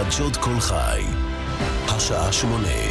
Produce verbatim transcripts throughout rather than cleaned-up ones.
חדשות כל חי, השעה שמונה.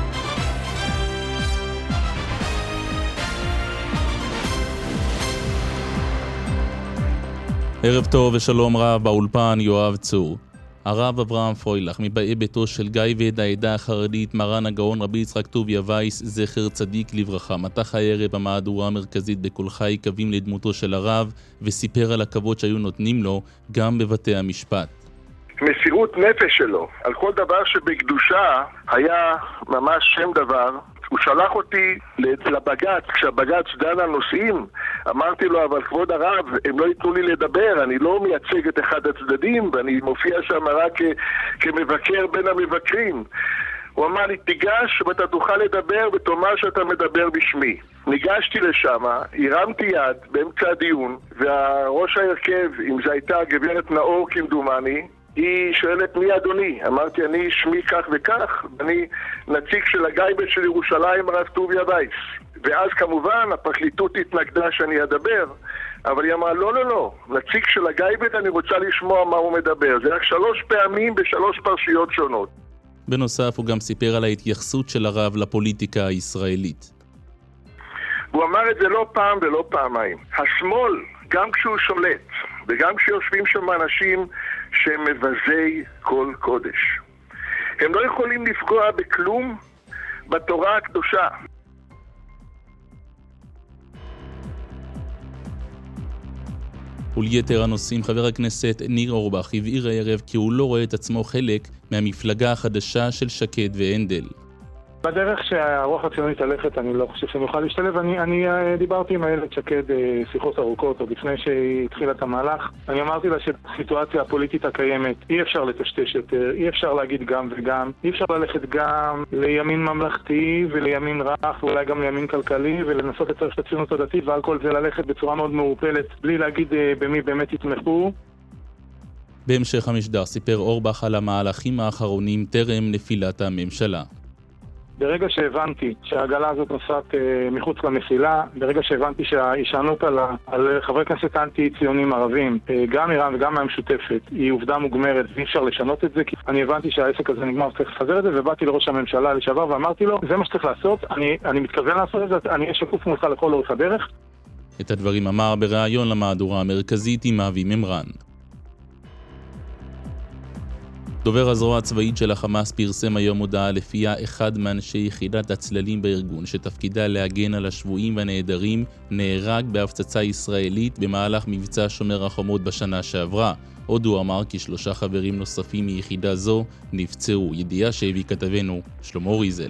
ערב טוב ושלום רב, באולפן יואב צור. הרב אברהם פרוילך, מבאי ביתו של גיא ועד העדה החרדית, מרן הגאון רבי יצחק טוביה וייס, זכר צדיק לברכה, מתח הערב המהדורה המרכזית בכל חי קווים לדמותו של הרב, וסיפר על הכבוד שהיו נותנים לו גם בבתי המשפט. מסירות נפש שלו, על כל דבר שבקדושה היה ממש שם דבר. הוא שלח אותי לבג"ץ, כשהבג"ץ דן על נושאים, אמרתי לו, אבל כבוד הרב, הם לא ייתנו לי לדבר, אני לא מייצג את אחד הצדדים, ואני מופיע שם רק כמבקר בין המבקרים. הוא אמר לי, תיגש ואתה תוכל לדבר ותאמר שאתה מדבר בשמי. ניגשתי לשם, הרמתי יד באמצע הדיון, והראש ההרכב, אם זה הייתה גברת נאור כמדומני, היא שואלת מי אדוני? אמרתי, אני שמי כך וכך, אני נציג של הגייבט של ירושלים, הרב טוביה וייס. ואז כמובן הפרקליטות התנגדה שאני אדבר, אבל היא אמרה, לא, לא, לא, נציג של הגייבט, אני רוצה לשמוע מה הוא מדבר. זה רק שלוש פעמים בשלוש פרשיות שונות. בנוסף הוא גם סיפר על ההתייחסות של הרב לפוליטיקה הישראלית. הוא אמר את זה לא פעם ולא פעמיים. השמאל, גם כשהוא שולט, וגם כשיושבים שם אנשים שהם מבזי כל קודש, הם לא יכולים לפגוע בכלום בתורה הקדושה. וליתר הנושאים, חבר הכנסת ניר אורבך הבהיר הערב כי הוא לא רואה את עצמו חלק מהמפלגה החדשה של שקד והנדל. בדרך שהרוח הציונית הלכת, אני לא חושב שאני אוכל להשתלב. אני, אני דיברתי עם הילד שקד שיחות ארוכות, עוד לפני שהיא התחילה את המהלך. אני אמרתי לה שהסיטואציה הפוליטית הקיימת, אי אפשר לטשטש יותר, אי אפשר להגיד גם וגם, אי אפשר ללכת גם לימין ממלכתי ולימין רך, ואולי גם לימין כלכלי, ולנסות לצרף את הציונות הדתית, ועל כל זה ללכת בצורה מאוד מעורפלת, בלי להגיד במי באמת יתמכו. בהמשך המשדר סיפר אורבך על המהלכים האחרונים טרם נפילת הממשלה. ברגע שהבנתי שהעגלה הזאת נוסעת אה, מחוץ למסילה, ברגע שהבנתי שההישענות על, על חברי כנסת אנטי-ציונים ערבים, אה, גם איראן וגם מהמשותפת, היא עובדה מוגמרת ואי אפשר לשנות את זה, כי אני הבנתי שהעסק הזה נגמר, צריך לפזר את זה, ובאתי לראש הממשלה לשעבר ואמרתי לו, זה מה שצריך לעשות, אני, אני מתכוון לעשות את זה, אני אהיה שקוף מולך לכל אורך הדרך. את הדברים אמר בראיון למהדורה המרכזית עם אבי ממרן. דובר הזרוע הצבאית של החמאס פרסם היום הודעה לפיה אחד מאנשי יחידת הצללים בארגון שתפקידה להגן על השבויים והנעדרים נהרג בהפצצה ישראלית במהלך מבצע שומר החומות בשנה שעברה. עוד הוא אמר כי שלושה חברים נוספים מיחידה זו נפצעו, ידיעה שהביא כתבנו שלמה ריזל.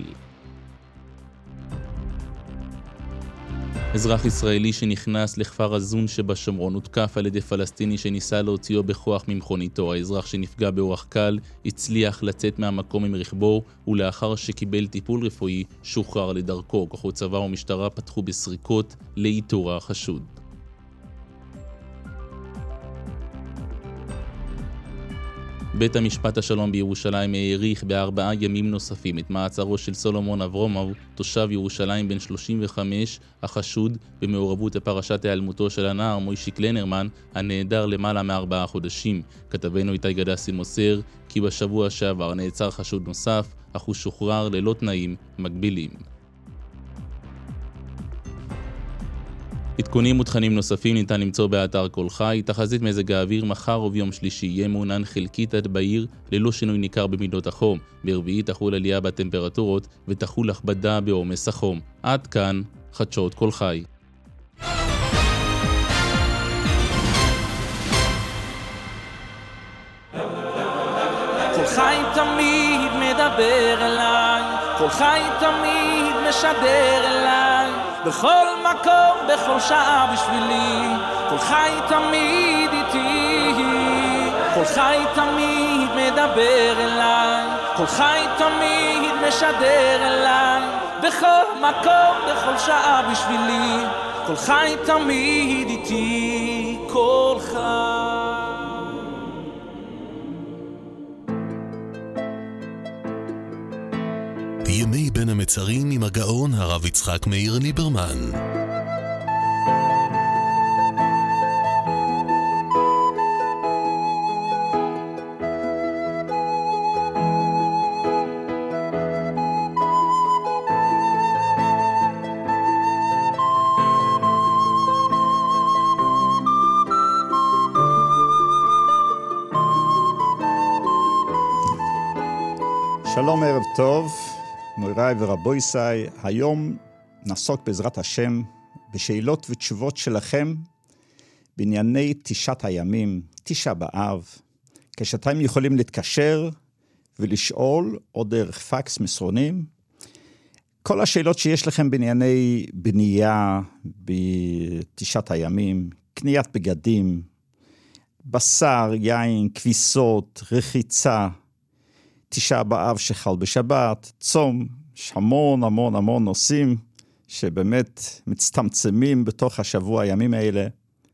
אזרח ישראלי שנכנס לכפר הזון שבשומרון הותקף על ידי פלסטיני שניסה להוציאו בכוח ממכוניתו. האזרח שנפגע באורח קל הצליח לצאת מהמקום עם רכבו, ולאחר שקיבל טיפול רפואי שוחרר לדרכו. כוחות צבא ומשטרה פתחו בסריקות לאיתור החשוד. בית המשפט השלום בירושלים העריך בארבעה ימים נוספים את מעצרו של סולומון אברומוב, תושב ירושלים בן שלושים וחמש, החשוד במעורבות בפרשת היעלמותו של הנער מוישי קלנרמן, הנעדר למעלה מארבעה חודשים. כתבנו איתי גדסי מוסר כי בשבוע שעבר נעצר חשוד נוסף, אך הוא שוחרר ללא תנאים מגבילים. עדכונים ותכנים נוספים ניתן למצוא באתר כל חי. תחזית מזג האוויר, מחר וביום שלישי יהיה מעונן חלקית עד בהיר ללא שינוי ניכר במידות החום. ברביעי תחול עלייה בטמפרטורות ותחול הכבדה בעומס החום. עד כאן חדשות כל חי. כל חי תמיד מדבר אליי, כל חי תמיד משדר אליי, בכל מקום, בכל שעה בשבילי, כל חי תמיד איתי, כל חי תמיד מדבר אליי, כל חי תמיד משדר אליי, בכל מקום, בכל שעה בשבילי, כל חי תמיד איתי, כל חי. ימי בין המצרים עם הגאון הרב יצחק מאיר ליברמן. שלום, ערב טוב, מוריי ורבויסאי. היום נעסוק בעזרת השם בשאלות ותשובות שלכם בענייני תשעת הימים, תשעה באב, כשאתם יכולים להתקשר ולשאול או דרך פקס מסרונים. כל השאלות שיש לכם בענייני בנייה בתשעת הימים, קניית בגדים, בשר, יין, כביסות, רחיצה, תשעה באב שחל בשבת, צום, יש המון המון המון נושאים שבאמת מצטמצמים בתוך השבוע הימים האלה.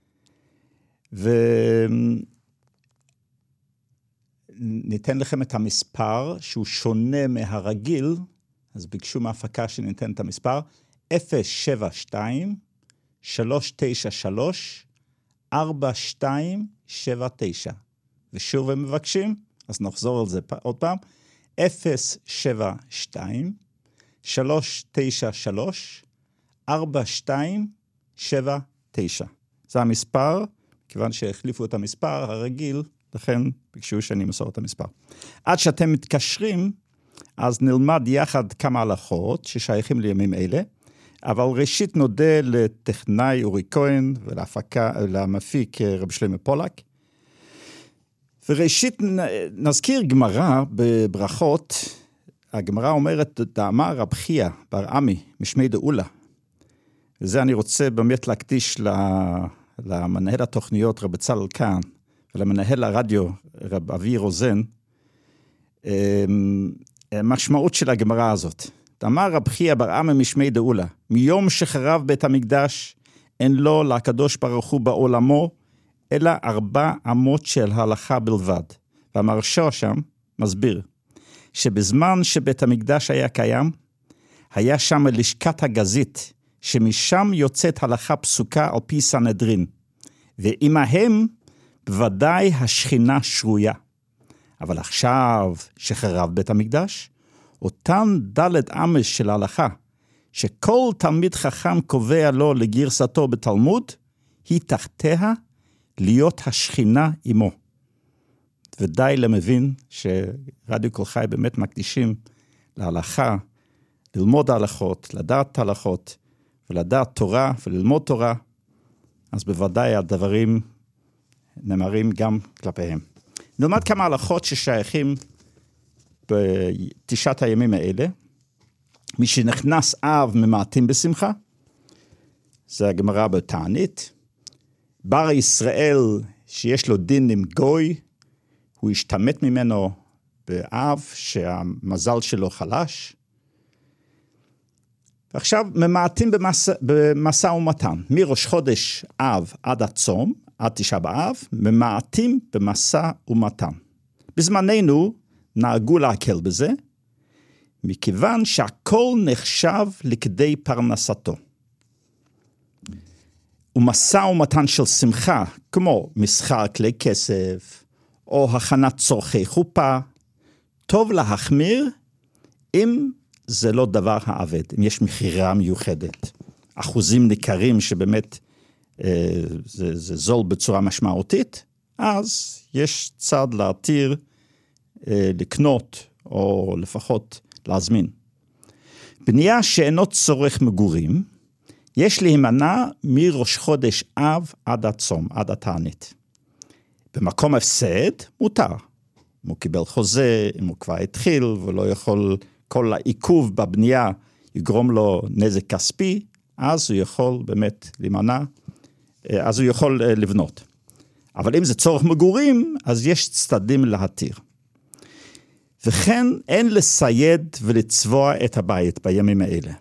וניתן לכם את המספר שהוא שונה מהרגיל, אז ביקשו מההפקה שניתן את המספר, אפס שבע שתיים שלוש תשע שלוש ארבע שתיים שבע תשע. ושוב הם מבקשים, אז נחזור על זה עוד פעם, אפס שבע שתיים שלוש תשע שלוש ארבע שתיים שבע תשע. זה המספר, כיוון שהחליפו את המספר הרגיל, לכן ביקשו שאני מסור את המספר. עד שאתם מתקשרים, אז נלמד יחד כמה הלכות ששייכים לימים אלה, אבל ראשית נודה לטכנאי אורי כהן ולהפקה, למפיק רבי שלמה פולק. וראשית נזכיר גמרא בברכות, הגמרא אומרת, דאמר רב חייא בר עמי משמי דאולה. וזה אני רוצה באמת להקדיש למנהל התוכניות רב בצלאל כהן, ולמנהל הרדיו רב אבי רוזן, משמעות של הגמרא הזאת. דאמר רב חייא בר עמי משמי דאולה, מיום שחרב בית המקדש, אין לו לקדוש ברוך הוא בעולמו, אלא ארבע אמות של הלכה בלבד. והמרשה שם מסביר, שבזמן שבית המקדש היה קיים, היה שם לשכת הגזית, שמשם יוצאת הלכה פסוקה על פי סנהדרין, ועמהם בוודאי השכינה שרויה. אבל עכשיו שחרב בית המקדש, אותן דלת אמס של ההלכה, שכל תלמיד חכם קובע לו לגרסתו בתלמוד, היא תחתיה להיות השכינה עמו. ודי למבין שרדיו כל חי באמת מקדישים להלכה, ללמוד ההלכות, לדעת ההלכות, ולדעת תורה וללמוד תורה, אז בוודאי הדברים נאמרים גם כלפיהם. נלמד כמה הלכות ששייכים בתשעת הימים האלה. מי שנכנס אב ממעטים בשמחה, זה הגמרא בתענית. בר ישראל שיש לו דין עם גוי, הוא ישתמט ממנו באב שהמזל שלו חלש. ועכשיו ממעטים במסע, במסע ומתן, מראש חודש אב עד הצום, עד תשעה באב, ממעטים במסע ומתן. בזמננו נהגו להקל בזה, מכיוון שהכל נחשב לכדי פרנסתו. ומסע ומתן של שמחה, כמו מסחר כלי כסף, או הכנת צורכי חופה, טוב להחמיר אם זה לא דבר העבד, אם יש מחירה מיוחדת. אחוזים ניכרים שבאמת אה, זה, זה זול בצורה משמעותית, אז יש צד להתיר אה, לקנות, או לפחות להזמין. בנייה שאינו צורך מגורים, יש להימנע מראש חודש אב עד הצום, עד התענית. במקום הפסד, מותר. אם הוא קיבל חוזה, אם הוא כבר התחיל, ולא יכול, כל העיכוב בבנייה יגרום לו נזק כספי, אז הוא יכול באמת להימנע, אז הוא יכול לבנות. אבל אם זה צורך מגורים, אז יש צדדים להתיר. וכן אין לסייד ולצבוע את הבית בימים האלה.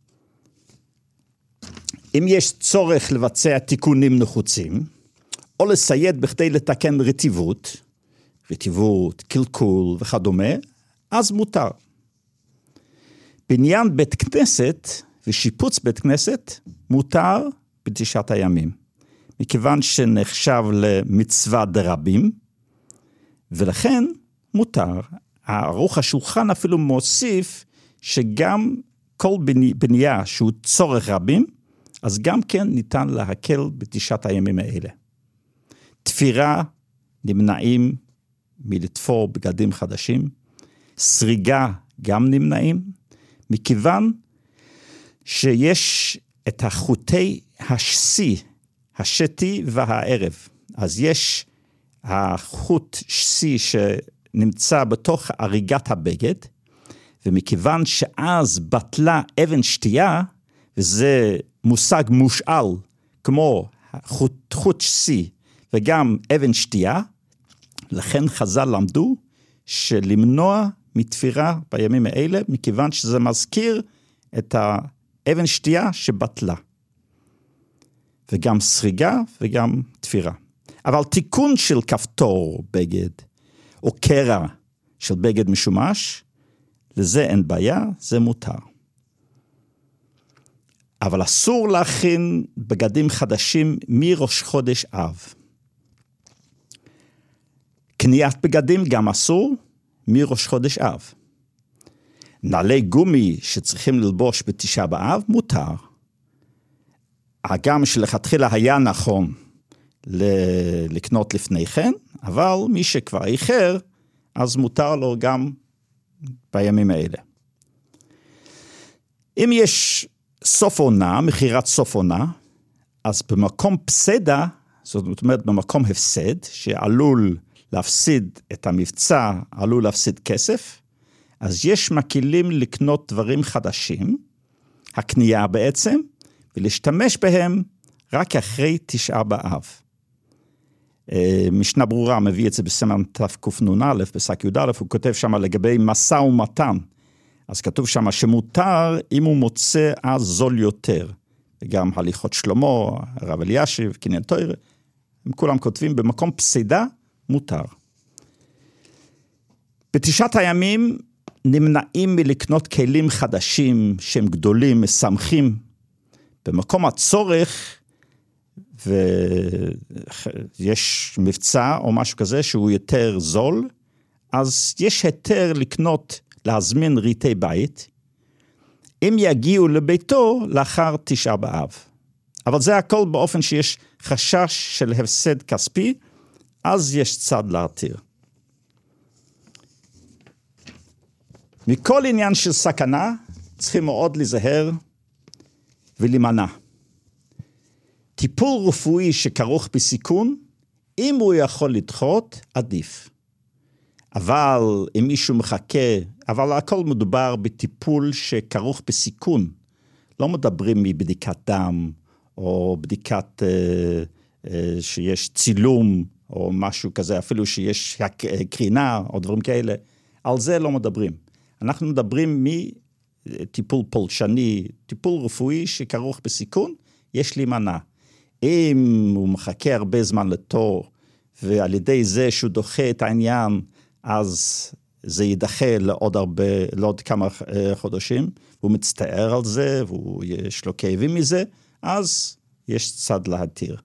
אם יש צורך לבצע תיקונים נחוצים, או לסייד בכדי לתקן רטיבות, רטיבות, קלקול וכדומה, אז מותר. בניין בית כנסת ושיפוץ בית כנסת מותר בתשעת הימים, מכיוון שנחשב למצווה דרבים, ולכן מותר. ערוך השולחן אפילו מוסיף שגם כל בנייה שהוא צורך רבים, אז גם כן ניתן להקל בתשעת הימים האלה. תפירה, נמנעים מלתפור בגדים חדשים, סריגה גם נמנעים, מכיוון שיש את החוטי השסי, השתי והערב. אז יש החוט שסי שנמצא בתוך אריגת הבגד, ומכיוון שאז בטלה אבן שתייה, וזה מושג מושאל, כמו חוט, חוט שסי וגם אבן שתייה, לכן חז"ל למדו שלמנוע מתפירה בימים האלה, מכיוון שזה מזכיר את האבן שתייה שבטלה. וגם סריגה וגם תפירה. אבל תיקון של כפתור בגד, או קרע של בגד משומש, לזה אין בעיה, זה מותר. אבל אסור להכין בגדים חדשים מראש חודש אב. קניית בגדים גם אסור מראש חודש אב. נעלי גומי שצריכים ללבוש בתשעה באב, מותר. הגם שלכתחילה היה נכון לקנות לפני כן, אבל מי שכבר איחר, אז מותר לו גם בימים האלה. אם יש סוף עונה, מחירת סוף עונה, אז במקום פסדה, זאת אומרת במקום הפסד, שעלול להפסיד את המבצע, עלול להפסיד כסף, אז יש מקילים לקנות דברים חדשים, הקנייה בעצם, ולהשתמש בהם רק אחרי תשעה באב. משנה ברורה מביא את זה בסימן תקנ"א, בסק י"א, הוא כותב שם לגבי משא ומתן, אז כתוב שם שמותר אם הוא מוצא אז זול יותר, וגם הליכות שלמה, הרב אלישיב, קניין תורה, הם כולם כותבים במקום פסידה, מותר. בתשעת הימים נמנעים מלקנות כלים חדשים שהם גדולים, משמחים, במקום הצורך, ויש מבצע או משהו כזה שהוא יותר זול, אז יש היתר לקנות, להזמין ריתי בית, אם יגיעו לביתו לאחר תשעה באב. אבל זה הכל באופן שיש חשש של הפסד כספי, אז יש צד להתיר. מכל עניין של סכנה, צריכים מאוד להיזהר ולהימנע. טיפול רפואי שכרוך בסיכון, אם הוא יכול לדחות, עדיף. אבל אם מישהו מחכה, אבל הכל מדובר בטיפול שכרוך בסיכון. לא מדברים מבדיקת דם, או בדיקת אה, אה, שיש צילום, או משהו כזה, אפילו שיש קרינה, או דברים כאלה. על זה לא מדברים. אנחנו מדברים מטיפול פולשני, טיפול רפואי שכרוך בסיכון, יש להימנע. אם הוא מחכה הרבה זמן לתור, ועל ידי זה שהוא דוחה את העניין, אז זה יידחה לעוד הרבה, לעוד כמה חודשים, הוא מצטער על זה, ויש לו כאבים מזה, אז יש צד להתיר.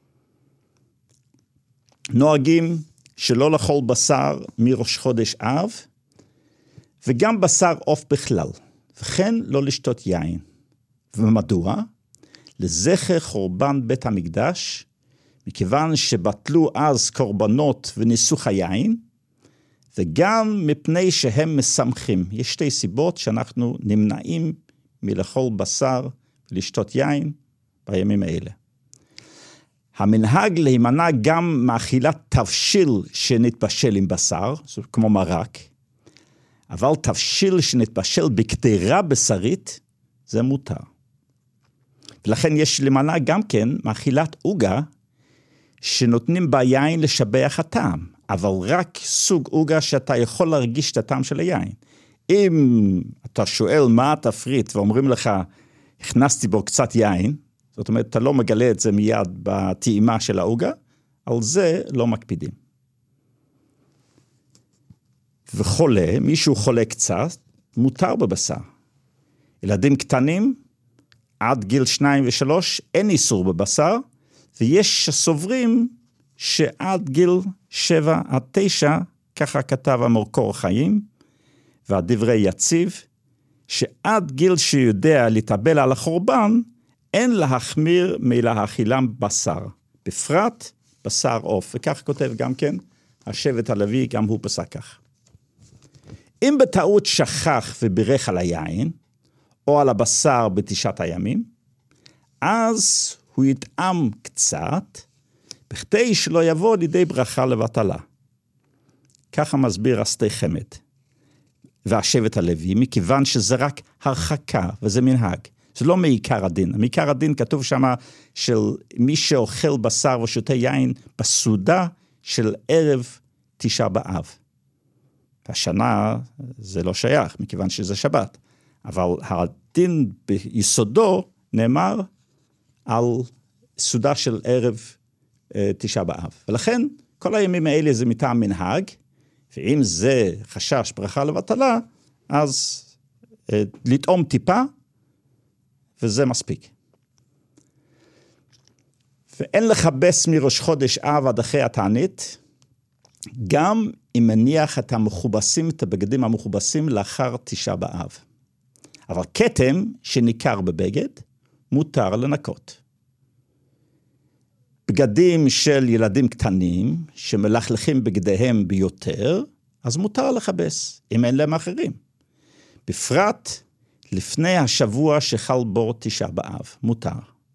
נוהגים שלא לאכול בשר מראש חודש אב, וגם בשר עוף בכלל, וכן לא לשתות יין. ומדוע? לזכר חורבן בית המקדש, מכיוון שבטלו אז קורבנות וניסוך היין, וגם מפני שהם משמחים. יש שתי סיבות שאנחנו נמנעים מלאכול בשר ולשתות יין בימים האלה. המנהג להימנע גם מאכילת תבשיל שנתבשל עם בשר, כמו מרק, אבל תבשיל שנתבשל בקדרה בשרית, זה מותר. ולכן יש למנע גם כן מאכילת עוגה, שנותנים בה יין לשבח הטעם, אבל רק סוג עוגה שאתה יכול להרגיש את הטעם של היין. אם אתה שואל מה התפריט, ואומרים לך, הכנסתי בו קצת יין, זאת אומרת, אתה לא מגלה את זה מיד בטעימה של העוגה, על זה לא מקפידים. וחולה, מישהו חולה קצת, מותר בבשר. ילדים קטנים, עד גיל שניים ושלוש, אין איסור בבשר, ויש שסוברים שעד גיל שבע עד תשע, ככה כתב המקור חיים, והדברי יציב, שעד גיל שיודע להתאבל על החורבן, אין להחמיר מלהאכילם בשר, בפרט בשר עוף, וכך כותב גם כן, השבט הלוי גם הוא פסק כך. אם בטעות שכח ובירך על היין, או על הבשר בתשעת הימים, אז הוא יטעם קצת, בכדי שלא יבוא לידי ברכה לבטלה. ככה מסביר אסתי חמד. והשבט הלוי, מכיוון שזה רק הרחקה, וזה מנהג. זה לא מעיקר הדין. מעיקר הדין כתוב שם של מי שאוכל בשר ושותה יין בסעודה של ערב תשעה באב. השנה זה לא שייך, מכיוון שזה שבת. אבל הדין ביסודו נאמר על סעודה של ערב אה, תשעה באב. ולכן כל הימים האלה זה מטעם מנהג, ואם זה חשש ברכה לבטלה, אז אה, לטעום טיפה, וזה מספיק. ואין לחבס מראש חודש אב עד אחרי התענית, גם אם מניח את המכובסים, את הבגדים המכובסים לאחר תשעה באב. אבל כתם שניכר בבגד, מותר לנקות. בגדים של ילדים קטנים, שמלכלכים בגדיהם ביותר, אז מותר לחבס, אם אין להם אחרים. בפרט לפני השבוע שחל בו תשעה באב, מותר.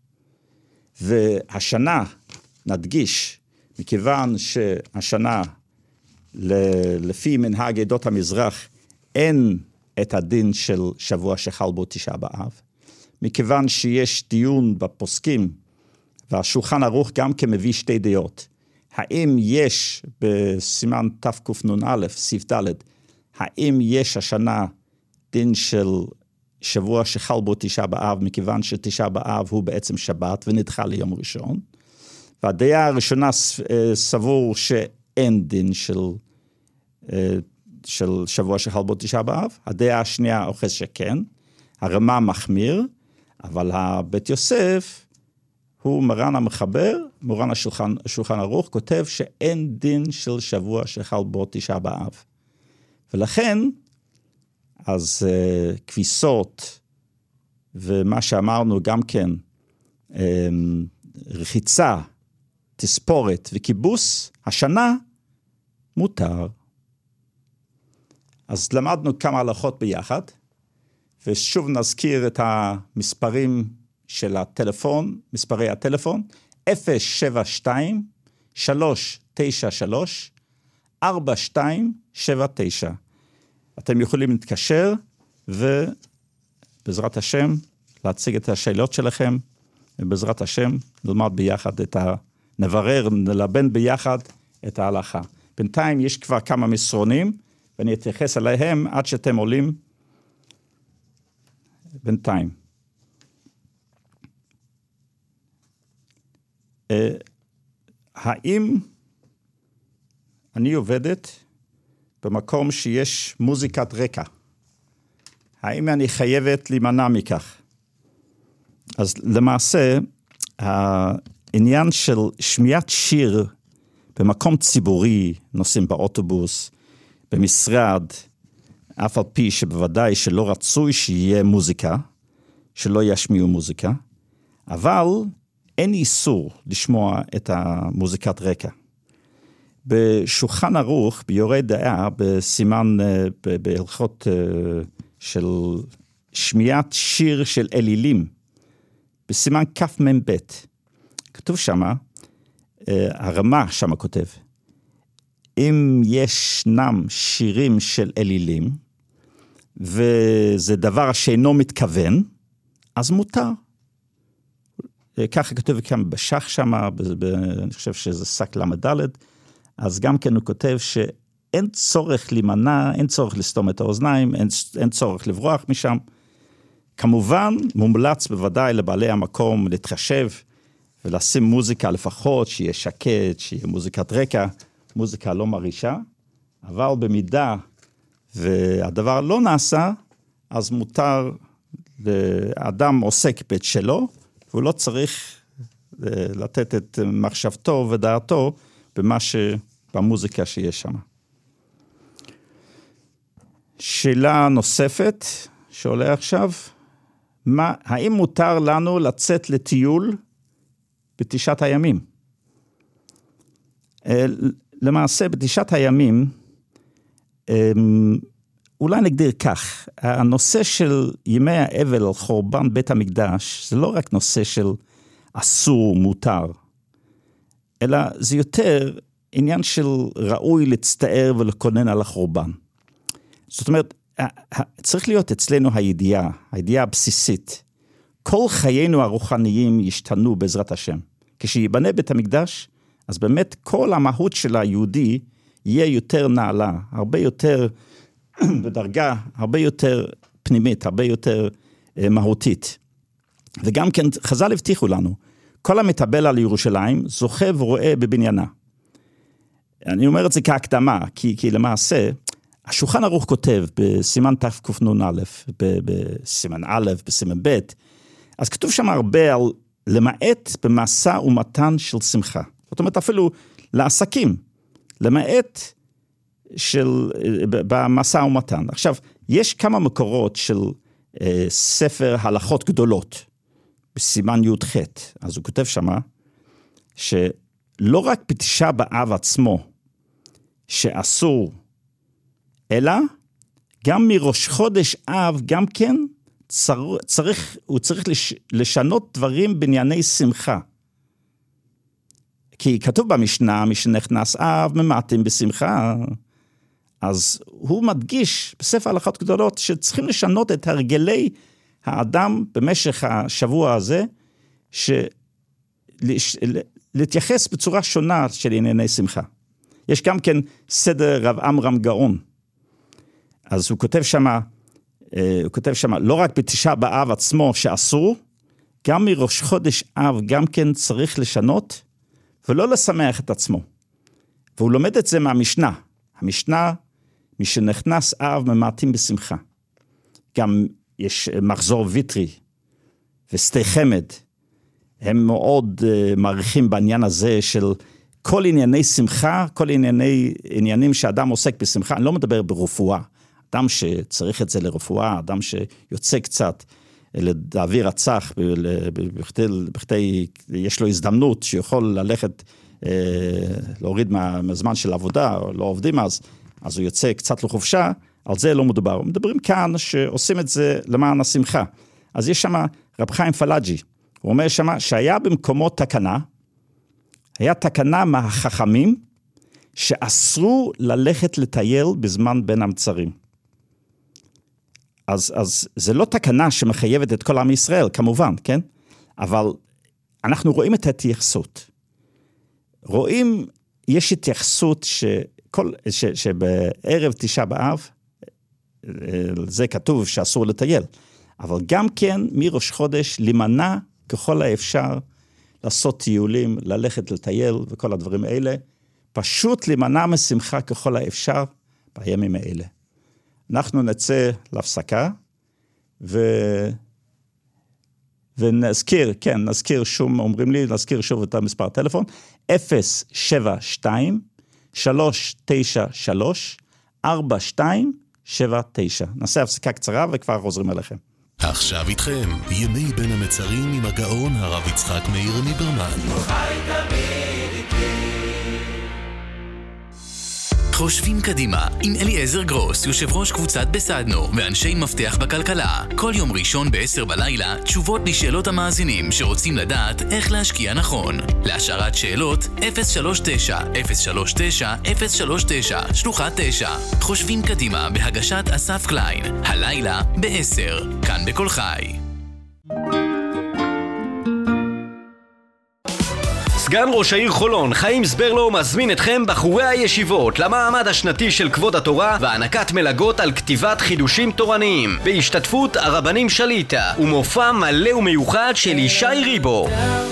והשנה, נדגיש, מכיוון שהשנה, לפי מנהג עדות המזרח, אין את הדין של שבוע שחל בו תשעה באב, מכיוון שיש דיון בפוסקים, והשולחן ערוך גם כמביא שתי דעות. האם יש בסימן תקנ"א, סעיף ד', האם יש השנה דין של שבוע שחל בו תשעה באב, מכיוון שתשעה באב הוא בעצם שבת ונדחה ליום ראשון, והדעה הראשונה סבור שאין דין של, של שבוע שחל בו תשעה באב, הדעה השנייה אוחז שכן, הרמה מחמיר, אבל הבית יוסף הוא מרן המחבר, מורן השולחן, השולחן ערוך, כותב שאין דין של שבוע שחל בו תשעה באב. ולכן, אז uh, כביסות, ומה שאמרנו גם כן, um, רחיצה, תספורת וכיבוס, השנה מותר. אז למדנו כמה הלכות ביחד, ושוב נזכיר את המספרים של הטלפון, מספרי הטלפון, אפס שבע שתיים שלוש תשע שלוש ארבע שתיים שבע תשע. אתם יכולים להתקשר, ובעזרת השם, להציג את השאלות שלכם, ובעזרת השם, נלמד ביחד את ה... נברר, נלבן ביחד את ההלכה. בינתיים יש כבר כמה מסרונים, ואני אתייחס עליהם עד שאתם עולים בינתיים. האם אני עובדת במקום שיש מוזיקת רקע? האם אני חייבת להימנע מכך? אז למעשה, העניין של שמיעת שיר במקום ציבורי, נוסעים באוטובוס, במשרד, אף על פי שבוודאי שלא רצוי שיהיה מוזיקה, שלא ישמיעו מוזיקה, אבל אין איסור לשמוע את המוזיקת רקע. בשולחן ערוך, ביורי דעה, בסימן, בהלכות של שמיעת שיר של אלילים, בסימן כף מ"ב, כתוב שמה, הרמה שמה כותב, אם ישנם שירים של אלילים, וזה דבר שאינו מתכוון, אז מותר. ככה כתוב כאן בשח שמה, אני חושב שזה שק למדלת, אז גם כן הוא כותב שאין צורך להימנע, אין צורך לסתום את האוזניים, אין, אין צורך לברוח משם. כמובן, מומלץ בוודאי לבעלי המקום להתחשב, ולשים מוזיקה לפחות, שיהיה שקט, שיהיה מוזיקת רקע, מוזיקה לא מרישה, אבל במידה והדבר לא נעשה, אז מותר, האדם עוסק בית שלו, והוא לא צריך לתת את מחשבתו ודעתו במה ש... במוזיקה שיש שם. שאלה נוספת שעולה עכשיו, מה, האם מותר לנו לצאת לטיול בתשעת הימים? למעשה, בתשעת הימים, אולי נגדיר כך, הנושא של ימי האבל על חורבן בית המקדש, זה לא רק נושא של אסור, מותר, אלא זה יותר עניין של ראוי להצטער ולקונן על החורבן. זאת אומרת, צריך להיות אצלנו הידיעה, הידיעה הבסיסית. כל חיינו הרוחניים ישתנו בעזרת השם. כשיבנה בית המקדש, אז באמת כל המהות של היהודי יהיה יותר נעלה, הרבה יותר בדרגה, הרבה יותר פנימית, הרבה יותר אה, מהותית. וגם כן, חז"ל הבטיחו לנו, כל המטבל על ירושלים זוכה ורואה בבניינה. אני אומר את זה כהקדמה, כי, כי למעשה, השולחן ערוך כותב בסימן תקנ"א, בסימן א', בסימן ב', אז כתוב שם הרבה על למעט במשא ומתן של שמחה. זאת אומרת, אפילו לעסקים, למעט של, במשא ומתן. עכשיו, יש כמה מקורות של אה, ספר הלכות גדולות, בסימן י"ח, אז הוא כותב שמה, שלא רק בתשעה באב עצמו, שאסור, אלא גם מראש חודש אב, גם כן, צר, צריך, הוא צריך לש, לשנות דברים בענייני שמחה. כי כתוב במשנה, מי שנכנס אב, ממעטים בשמחה. אז הוא מדגיש בספר הלכות גדולות, שצריכים לשנות את הרגלי האדם במשך השבוע הזה, להתייחס בצורה שונה של ענייני שמחה. יש גם כן סדר רב עמרם גאון. אז הוא כותב שמה, הוא כותב שמה, לא רק בתשעה באב עצמו שאסור, גם מראש חודש אב גם כן צריך לשנות, ולא לשמח את עצמו. והוא לומד את זה מהמשנה. המשנה, מי שנכנס אב ממעטים בשמחה. גם יש מחזור ויטרי וסטי חמד, הם מאוד uh, מעריכים בעניין הזה של כל ענייני שמחה, כל ענייני, עניינים שאדם עוסק בשמחה, אני לא מדבר ברפואה, אדם שצריך את זה לרפואה, אדם שיוצא קצת לאוויר הצח, בכדי, בכדי, יש לו הזדמנות שיכול ללכת, uh, להוריד מה, מהזמן של עבודה, או לא עובדים אז, אז הוא יוצא קצת לחופשה, על זה לא מדובר. מדברים כאן שעושים את זה למען השמחה. אז יש שם רב חיים פלאג'י, הוא אומר שם שהיה במקומות תקנה, היה תקנה מהחכמים, שאסרו ללכת לטייל בזמן בין המצרים. אז, אז זה לא תקנה שמחייבת את כל עם ישראל, כמובן, כן? אבל אנחנו רואים את ההתייחסות. רואים, יש התייחסות שכל, ש, שבערב תשעה באב, זה כתוב שאסור לטייל, אבל גם כן מראש חודש למנע ככל האפשר לעשות טיולים, ללכת לטייל וכל הדברים האלה, פשוט למנע משמחה ככל האפשר בימים האלה. אנחנו נצא להפסקה, ו... ונזכיר, כן, נזכיר שום, אומרים לי, נזכיר שוב את המספר הטלפון, אפס שבע שתיים שלוש תשע שלוש ארבע שתיים שבע תשע. נעשה הפסקה קצרה וכבר חוזרים אליכם. עכשיו איתכם, ימי בין המצרים עם הגאון הרב יצחק מאיר ליברמן. חושבים קדימה עם אליעזר גרוס, יושב ראש קבוצת בסדנו ואנשי מפתח בכלכלה. כל יום ראשון בעשר בלילה, תשובות לשאלות המאזינים שרוצים לדעת איך להשקיע נכון. להשארת שאלות, אפס שלוש תשע אפס שלוש תשע אפס שלוש תשע, שלוחה תשע. חושבים קדימה בהגשת אסף קליין, הלילה בעשר, כאן בכל חי. סגן ראש העיר חולון, חיים סברלו, מזמין אתכם בחורי הישיבות למעמד השנתי של כבוד התורה והענקת מלגות על כתיבת חידושים תורניים בהשתתפות הרבנים שליטה ומופע מלא ומיוחד של ישי ריבו.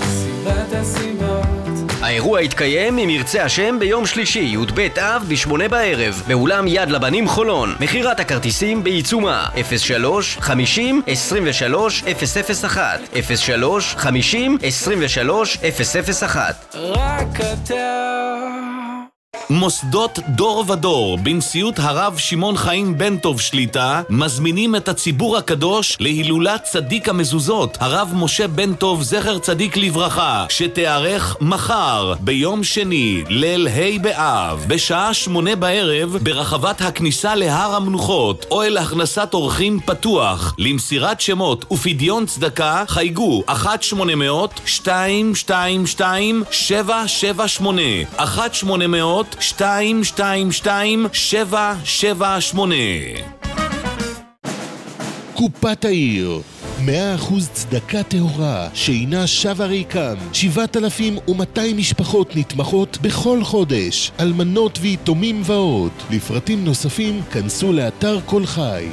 האירוע יתקיים אם ירצה השם ביום שלישי, י"ב אב בשמונה בערב, באולם יד לבנים חולון. מחירת הכרטיסים בעיצומה. אפס שלוש חמישים עשרים ושלוש אפס אפס אחת אפס שלוש חמישים עשרים ושלוש אפס אפס אחת. רק אתה מוסדות דור ודור בנשיאות הרב שמעון חיים בן טוב שליטה מזמינים את הציבור הקדוש להילולת צדיק המזוזות הרב משה בן טוב זכר צדיק לברכה, שתארך מחר ביום שני ליל ה' באב בשעה שמונה בערב ברחבת הכניסה להר המנוחות. אוהל הכנסת אורחים פתוח. למסירת שמות ופדיון צדקה חייגו אחת שמונה מאות שתיים שתיים שתיים שבע שבע שמונה אחת שמונה מאות שתיים שתיים שתיים שבע שבע שמונה. קופת העיר, מאה אחוז צדקה טהורה שאינה שווה ריקם. שבעת אלפים ומאתיים משפחות נתמכות בכל חודש, אלמנות ויתומים ועוד. לפרטים נוספים כנסו לאתר כל חי.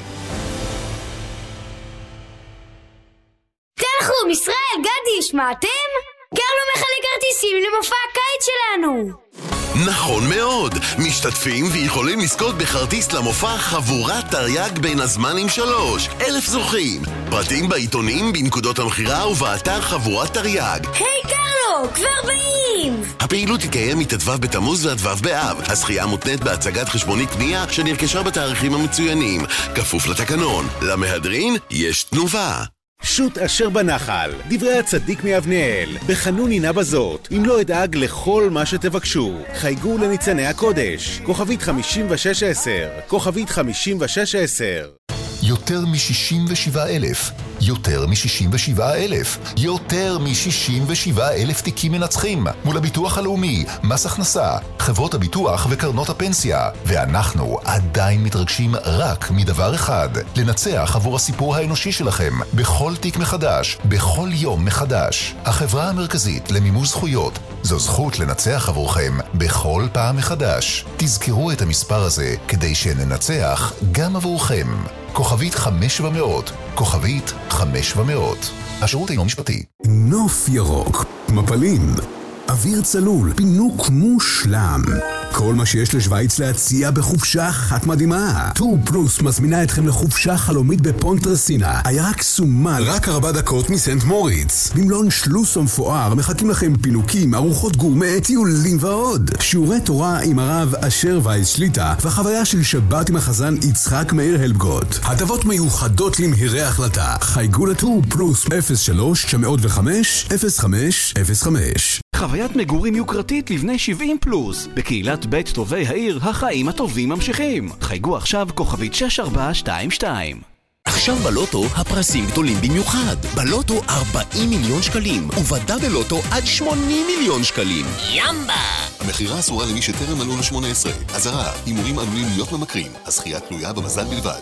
תלכו, ישראל, גדי, שמעתם? קרלו מחלק כרטיסים למופע הקיץ שלנו. נכון מאוד, משתתפים ויכולים לזכות בכרטיס למופע חבורת תרי"ג בין הזמנים שלוש. אלף זוכים. פרטים בעיתונים, בנקודות המחירה ובאתר חבורת תרי"ג. היי קרלו, כבר באים! הפעילות תקיים מתתוו בתמוז ועד ו' באב. הזכייה מותנית בהצגת חשבונית קנייה שנרכשה בתאריכים המצוינים. כפוף לתקנון. למהדרין יש תנובה. שוט אשר בנחל, דברי הצדיק מאבנאל, בחנון הנה בזאת, אם לא אדאג לכל מה שתבקשו. חייגו לניצני הקודש, כוכבית חמישים ושש עשר, כוכבית חמישים ושש עשר. יותר מ-שישים ושבעה אלף, יותר מ-שישים ושבעה אלף, יותר מ-שישים ושבעה אלף תיקים מנצחים מול הביטוח הלאומי, מס הכנסה, חברות הביטוח וקרנות הפנסיה. ואנחנו עדיין מתרגשים רק מדבר אחד, לנצח עבור הסיפור האנושי שלכם בכל תיק מחדש, בכל יום מחדש. החברה המרכזית למימוש זכויות, זו זכות לנצח עבורכם בכל פעם מחדש. תזכרו את המספר הזה כדי שננצח גם עבורכם. כוכבית חמש ומאות, כוכבית חמש ומאות. השירות אינו משפטי. נוף ירוק, מפלים, אוויר צלול, פינוק מושלם. כל מה שיש לשוויץ להציע בחופשה אחת מדהימה. טור פלוס מזמינה אתכם לחופשה חלומית בפונטרסינה. עיירה קסומה רק ארבע דקות מסנט מוריץ. במלון שלוס ומפואר מחכים לכם פינוקים, ארוחות גורמה, טיולים ועוד. שיעורי תורה עם הרב אשר וייס שליטה וחוויה של שבת עם החזן יצחק מאיר הלבגות. הטבות מיוחדות למהירי החלטה. חייגו לטור פלוס אפס שלוש תשע אפס חמש אפס חמש אפס חמש. חוויית מגורים יוקרתית לבני שבעים פלוס. בקהילת בית טובי העיר, החיים הטובים ממשיכים. חייגו עכשיו כוכבית שש ארבע שתיים שתיים. עכשיו בלוטו הפרסים גדולים במיוחד. בלוטו ארבעים מיליון שקלים, ובדה בלוטו עד שמונים מיליון שקלים. ימבה! המחירה אסורה למי שטרם מלאו לו שמונה עשרה. אזהרה, הימורים עלולים להיות ממכרים. הזכייה תלויה במזל בלבד.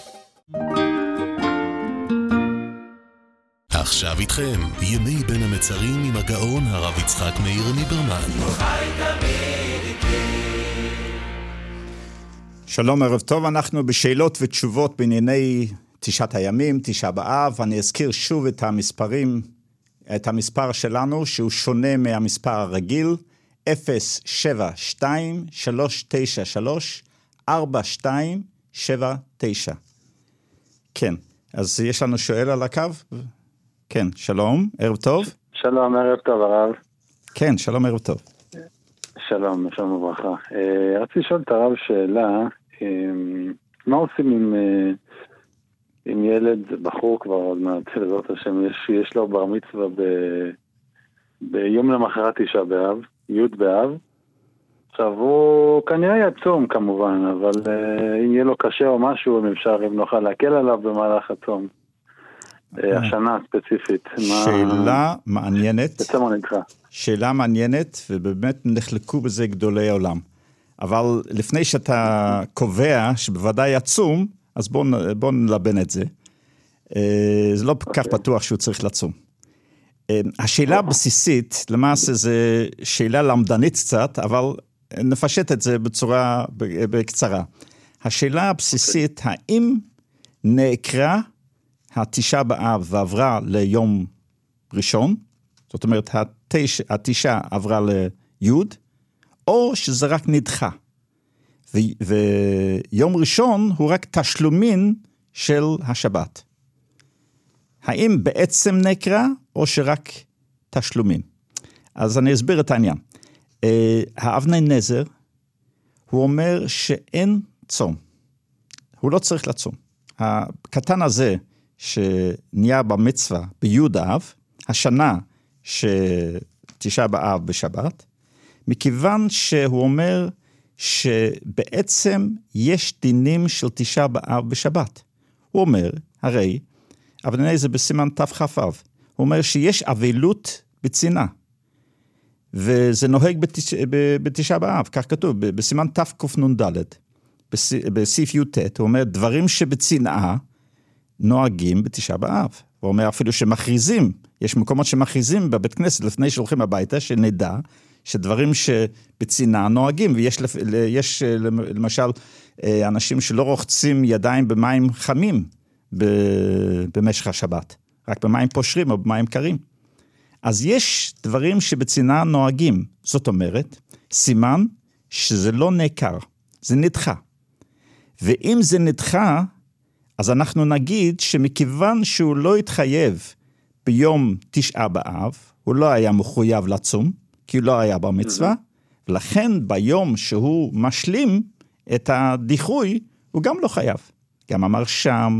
עכשיו איתכם, ימי בין המצרים עם הגאון הרב יצחק מאיר ליברמן. שלום, ערב טוב, אנחנו בשאלות ותשובות בענייני תשעת הימים, תשעה באב. אני אזכיר שוב את המספרים, את המספר שלנו, שהוא שונה מהמספר הרגיל, אפס שבע שתיים שלוש תשע שלוש ארבע שתיים שבע תשע. כן, אז יש לנו שואל על הקו? כן, שלום, ערב טוב. שלום, ערב טוב הרב. כן, שלום, ערב טוב. שלום, שלום וברכה. אה, רציתי לשאול את הרב שאלה, אה, מה עושים עם, אה, עם ילד, בחור כבר עוד מעט, לזאת השם, יש, יש לו בר מצווה ב, ביום למחרת תשעה באב, י' באב. עכשיו, הוא כנראה יצום כמובן, אבל אה, אם יהיה לו קשה או משהו, אם אפשר, אם נוכל להקל עליו במהלך הצום. השנה ספציפית. שאלה מעניינת. בצמון נדחה. שאלה מעניינת, ובאמת נחלקו בזה גדולי העולם. אבל לפני שאתה קובע שבוודאי יצום, אז בוא, בוא נלבן את זה. זה לא כך בטוח שהוא צריך לצום. השאלה הבסיסית, למעשה זה שאלה למדנית קצת, אבל נפשט את זה בצורה, בקצרה. השאלה הבסיסית, האם נקרא התשעה באב ועברה ליום ראשון, זאת אומרת, התש, התשעה עברה ליוד, או שזה רק נדחה. ו, ויום ראשון הוא רק תשלומין של השבת. האם בעצם נקרא, או שרק תשלומים? אז אני אסביר את העניין. האבני נזר, הוא אומר שאין צום. הוא לא צריך לצום. הקטן הזה שנהיה במצווה ביוד אב, השנה שתשעה באב בשבת, מכיוון שהוא אומר שבעצם יש דינים של תשעה באב בשבת. הוא אומר, הרי, אבל זה בסימן תכ"ו, הוא אומר שיש אבלות בצינה, וזה נוהג בתש... בתשעה באב, כך כתוב, בסימן תקנ"ד, בסעיף י"ט, הוא אומר, דברים שבצנעה נוהגים בתשעה באב. הוא אומר אפילו שמכריזים, יש מקומות שמכריזים בבית כנסת לפני שהולכים הביתה, שנדע שדברים שבצנעה נוהגים, ויש יש, למשל אנשים שלא רוחצים ידיים במים חמים במשך השבת, רק במים פושרים או במים קרים. אז יש דברים שבצנעה נוהגים, זאת אומרת, סימן שזה לא נעקר, זה נדחה. ואם זה נדחה, אז אנחנו נגיד שמכיוון שהוא לא התחייב ביום תשעה באב, הוא לא היה מחויב לצום, כי הוא לא היה במצווה, ולכן ביום שהוא משלים את הדיחוי, הוא גם לא חייב. גם אמר שם,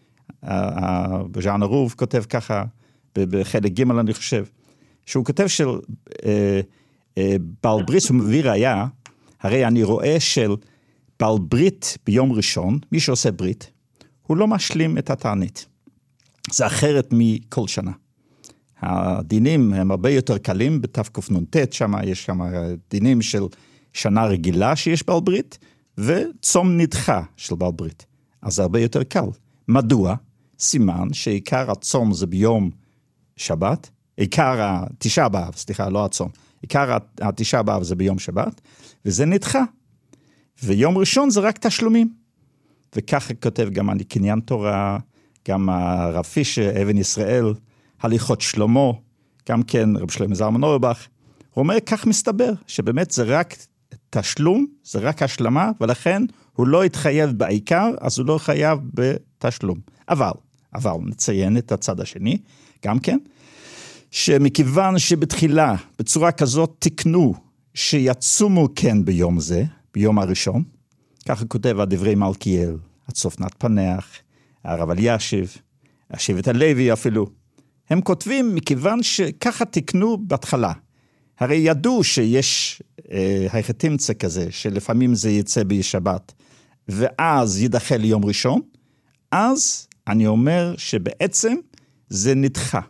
ז'אן ערוב כותב ככה, בחלק ג' אני חושב, שהוא כותב של אה, אה, בעל ברית, הוא מביא ראיה, הרי אני רואה של בעל ברית ביום ראשון, מי שעושה ברית, הוא לא משלים את התענית. זה אחרת מכל שנה. הדינים הם הרבה יותר קלים, בתקנ"ט, שם יש שם דינים של שנה רגילה שיש בעל ברית, וצום נדחה של בעל ברית. אז זה הרבה יותר קל. מדוע? סימן שעיקר הצום זה ביום שבת, עיקר התשעה באב, סליחה, לא הצום, עיקר התשעה באב זה ביום שבת, וזה נדחה. ויום ראשון זה רק תשלומים. וככה כותב גם אני קניין תורה, גם הרב פישר, אבן ישראל, הליכות שלמה, גם כן רב שלמה זלמן אוירבך, הוא אומר, כך מסתבר, שבאמת זה רק תשלום, זה רק השלמה, ולכן הוא לא התחייב בעיקר, אז הוא לא חייב בתשלום. אבל, אבל נציין את הצד השני, גם כן, שמכיוון שבתחילה, בצורה כזאת תקנו, שיצומו כן ביום זה, ביום הראשון, ככה כותב הדברי מלכיאל, הצופנת פנח, הרב אלישיב, השבט הלוי אפילו, הם כותבים מכיוון שככה תקנו בהתחלה. הרי ידעו שיש אה, היחתימצה כזה, שלפעמים זה יצא בשבת, ואז ידחה ליום ראשון, אז אני אומר שבעצם זה נדחה.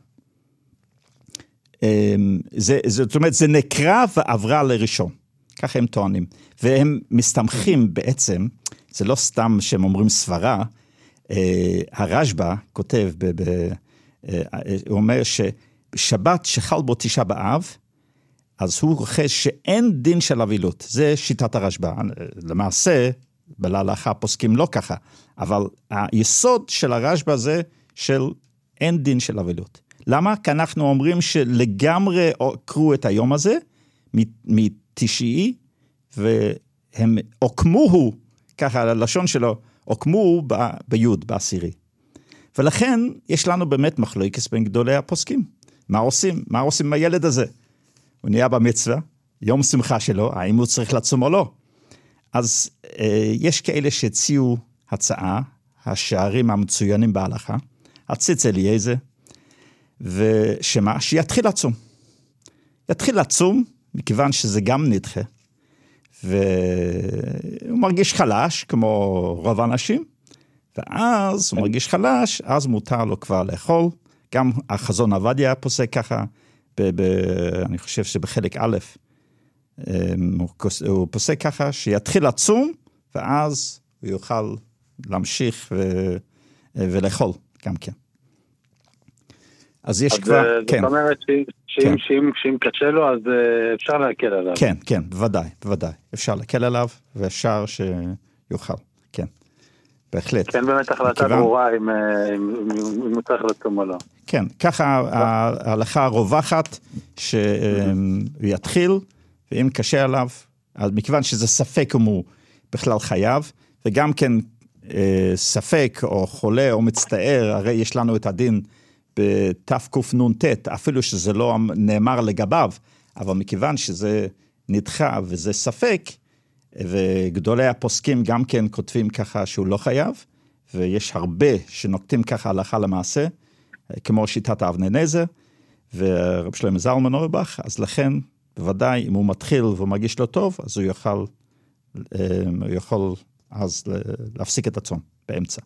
אה, זה, זאת אומרת, זה נקרא ועברה לראשון. ככה הם טוענים. והם מסתמכים בעצם, זה לא סתם שהם אומרים סברה, אה, הרשב"א כותב, ב, ב, אה, הוא אומר שבשבת שחל בו תשעה באב, אז הוא חש שאין דין של אבילות. זה שיטת הרשב"א. למעשה, בלהלכה פוסקים לא ככה, אבל היסוד של הרשב"א זה של אין דין של אבילות. למה? כי אנחנו אומרים שלגמרי קרו את היום הזה, מתשעי, והם עוקמו, ככה הלשון שלו, עוקמו ב- ביוד, בעשירי. ולכן יש לנו באמת מחלוקת בין גדולי הפוסקים. מה עושים? מה עושים עם הילד הזה? הוא נהיה במצווה, יום שמחה שלו, האם הוא צריך לצום או לא? אז אה, יש כאלה שהציעו הצעה, השערים המצוינים בהלכה, הציץ אליעזר, ושמה, שיתחיל לצום. יתחיל לצום, מכיוון שזה גם נדחה, והוא מרגיש חלש, כמו רוב האנשים, ואז הוא מרגיש חלש, אז מותר לו כבר לאכול, גם החזון עובדיה פוסק ככה, ב- ב- אני חושב שבחלק א', הוא פוסק ככה, שיתחיל לצום, ואז הוא יוכל להמשיך ו- ולאכול, גם כן. אז יש אז כבר, זאת כן. זאת אומרת שאם, כן. שאם, שאם קשה לו, אז אפשר להקל עליו. כן, כן, בוודאי, בוודאי. אפשר להקל עליו, ואפשר שיוכל, כן. בהחלט. כן, באמת החלטה מכיוון... ברורה אם, אם, אם, אם הוא צריך לצום או לא. כן, ככה ההלכה הרווחת, שהוא יתחיל, ואם קשה עליו, אז מכיוון שזה ספק אם הוא בכלל חייב, וגם כן ספק או חולה או מצטער, הרי יש לנו את הדין בתקנ"ט, אפילו שזה לא נאמר לגביו, אבל מכיוון שזה נדחה וזה ספק, וגדולי הפוסקים גם כן כותבים ככה שהוא לא חייב, ויש הרבה שנוקטים ככה הלכה למעשה, כמו שיטת האבני נזר, ורב שלמה זלמן אוירבך, אז לכן, בוודאי, אם הוא מתחיל והוא מרגיש לא טוב, אז הוא יוכל, הוא יכול אז להפסיק את הצום באמצע.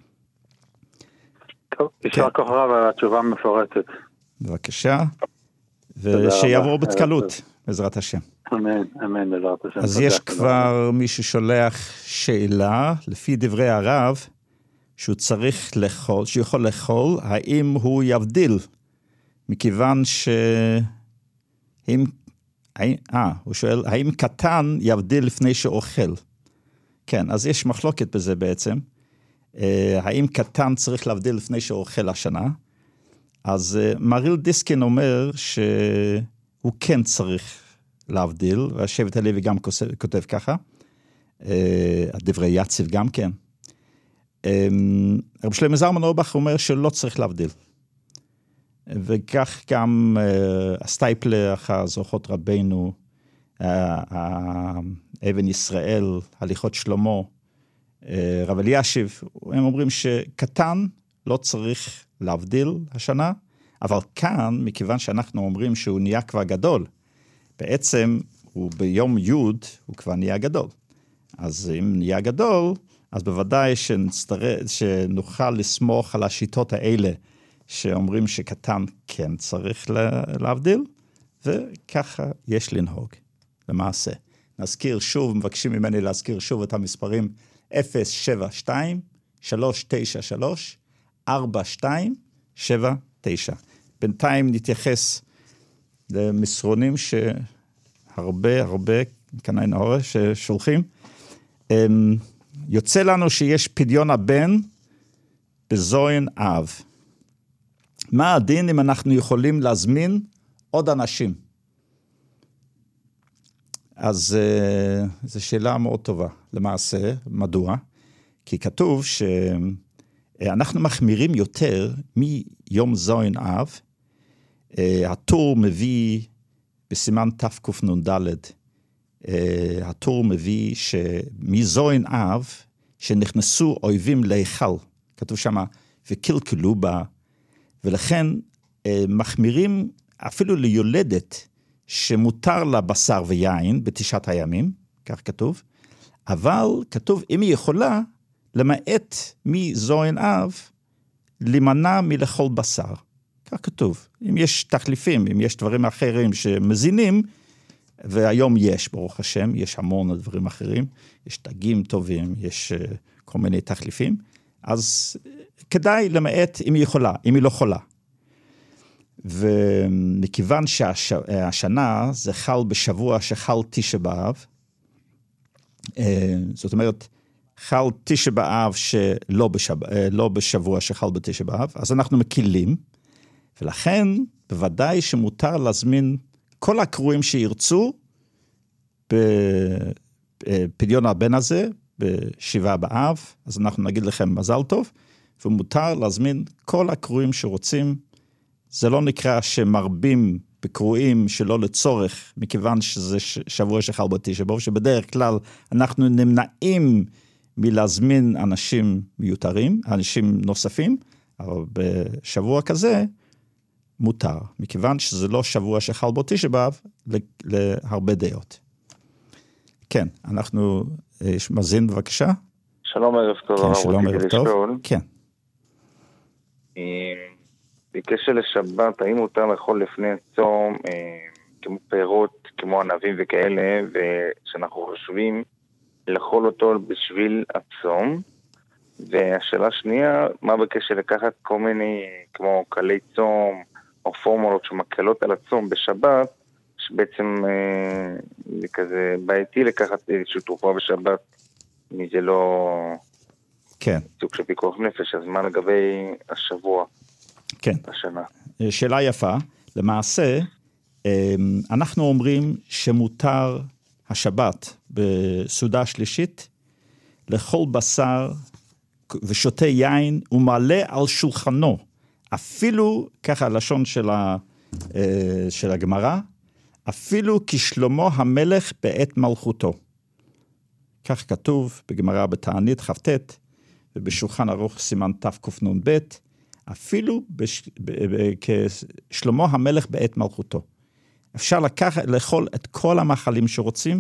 טוב, יישר כוח רב על התשובה המפורטת. בבקשה, ושיעבור בקלות, בעזרת השם. אמן, אמן, בעזרת השם. אז יש כבר מי ששולח שאלה, לפי דברי הרב, שהוא צריך לאכול, שהוא יכול לאכול, האם הוא יבדיל, מכיוון ש... אם... אה, הוא שואל, האם קטן יבדיל לפני שאוכל? כן, אז יש מחלוקת בזה בעצם. האם קטן צריך להבדיל לפני שאוכל השנה? אז מריל דיסקין אומר שהוא כן צריך להבדיל, והשבט הלוי גם כותב ככה, הדברי יציב גם כן. רב שלמה זלמן אוירבך אומר שלא צריך להבדיל. וכך גם הסטייפלר, זוכות רבנו, אבן ישראל, הליכות שלמה, רב אלישיב, הם אומרים שקטן לא צריך להבדיל השנה, אבל כאן, מכיוון שאנחנו אומרים שהוא נהיה כבר גדול, בעצם הוא ביום י' הוא כבר נהיה גדול. אז אם נהיה גדול, אז בוודאי שנצטר... שנוכל לסמוך על השיטות האלה, שאומרים שקטן כן צריך להבדיל, וככה יש לנהוג, למעשה. נזכיר שוב, מבקשים ממני להזכיר שוב את המספרים אפס שבע שתיים שלוש תשע שלוש ארבע שתיים שבע תשע. בינתיים נתייחס למסרונים שהרבה הרבה, כנאי נאורה, ששולחים. יוצא לנו שיש פדיון הבן בזוין אב. מה הדין אם אנחנו יכולים להזמין עוד אנשים? אז uh, זו שאלה מאוד טובה. למעשה, מדוע? כי כתוב שאנחנו מחמירים יותר מיום זוין אב. Uh, הטור מביא בסימן תקנ"ד, uh, הטור מביא שמזוין אב שנכנסו אויבים להיכל. כתוב שמה, וקלקלו בה, ולכן אה, מחמירים אפילו ליולדת שמותר לה בשר ויין בתשעת הימים, כך כתוב, אבל כתוב אם היא יכולה למעט מזוין אב למנע מלאכול בשר, כך כתוב. אם יש תחליפים, אם יש דברים אחרים שמזינים, והיום יש, ברוך השם, יש המון דברים אחרים, יש דגים טובים, יש uh, כל מיני תחליפים, אז כדאי למעט אם היא יכולה, אם היא לא חולה. ומכיוון שהשנה זה חל בשבוע שחל תשעה באב, זאת אומרת, חל תשעה באב שלא בשבוע, לא בשבוע שחל בתשעה באב, אז אנחנו מקילים, ולכן בוודאי שמותר להזמין כל הקרואים שירצו בפדיון הבן הזה, בשבעה באב, אז אנחנו נגיד לכם מזל טוב, ומותר להזמין כל הקרואים שרוצים. זה לא נקרא שמרבים בקרואים שלא לצורך, מכיוון שזה שבוע שחל בתשעה באב, שבדרך כלל אנחנו נמנעים מלהזמין אנשים מיותרים, אנשים נוספים, אבל בשבוע כזה מותר, מכיוון שזה לא שבוע שחל בתשעה באב, להרבה דעות. כן, אנחנו, יש מזין בבקשה. שלום ערב טוב. כן, שלום ערב טוב. כן. בקשר לשבת, האם מותר לאכול לפני הצום, כמו פירות, כמו ענבים וכאלה, ושאנחנו חושבים לאכול אותו בשביל הצום? והשאלה השנייה, מה בקשר לקחת כל מיני, כמו קלי צום, או פורמולות שמקלות על הצום בשבת, שבעצם אה, זה כזה בעייתי לקחת איזושהי תרופה בשבת, מזה לא... כן. סוג של פיקוח נפש, אז מה לגבי השבוע? כן. השנה. שאלה יפה. למעשה, אנחנו אומרים שמותר השבת בסעודה שלישית, לאכול בשר ושותה יין ומעלה על שולחנו, אפילו, ככה הלשון של, ה, של הגמרא, אפילו כשלמה המלך בעת מלכותו. כך כתוב בגמרא בתענית כ"ט, ובשולחן ערוך סימן תקנ"ב, אפילו בש... ב... ב... כשלמה המלך בעת מלכותו. אפשר לקחת, לאכול את כל המאכלים שרוצים,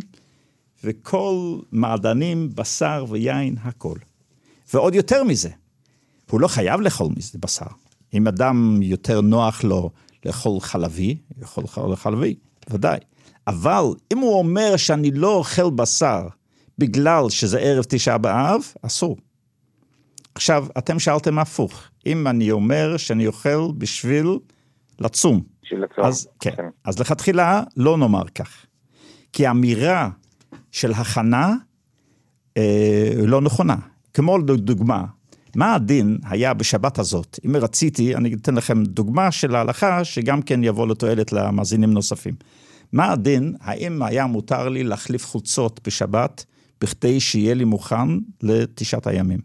וכל מעדנים, בשר ויין, הכל. ועוד יותר מזה, הוא לא חייב לאכול מזה בשר. אם אדם יותר נוח לו לאכול חלבי, יכול לאכול חלבי, ודאי. אבל אם הוא אומר שאני לא אוכל בשר, בגלל שזה ערב תשעה באב, אסור. עכשיו, אתם שאלתם הפוך. אם אני אומר שאני אוכל בשביל לצום, אז, כן, אז לכתחילה לא נאמר כך. כי האמירה של הכנה אה, לא נכונה. כמו דוגמה, מה הדין היה בשבת הזאת? אם רציתי, אני אתן לכם דוגמה של ההלכה, שגם כן יבוא לתועלת למאזינים נוספים. מה הדין? האם היה מותר לי להחליף חולצות בשבת, בכדי שיהיה לי מוכן לתשעת הימים?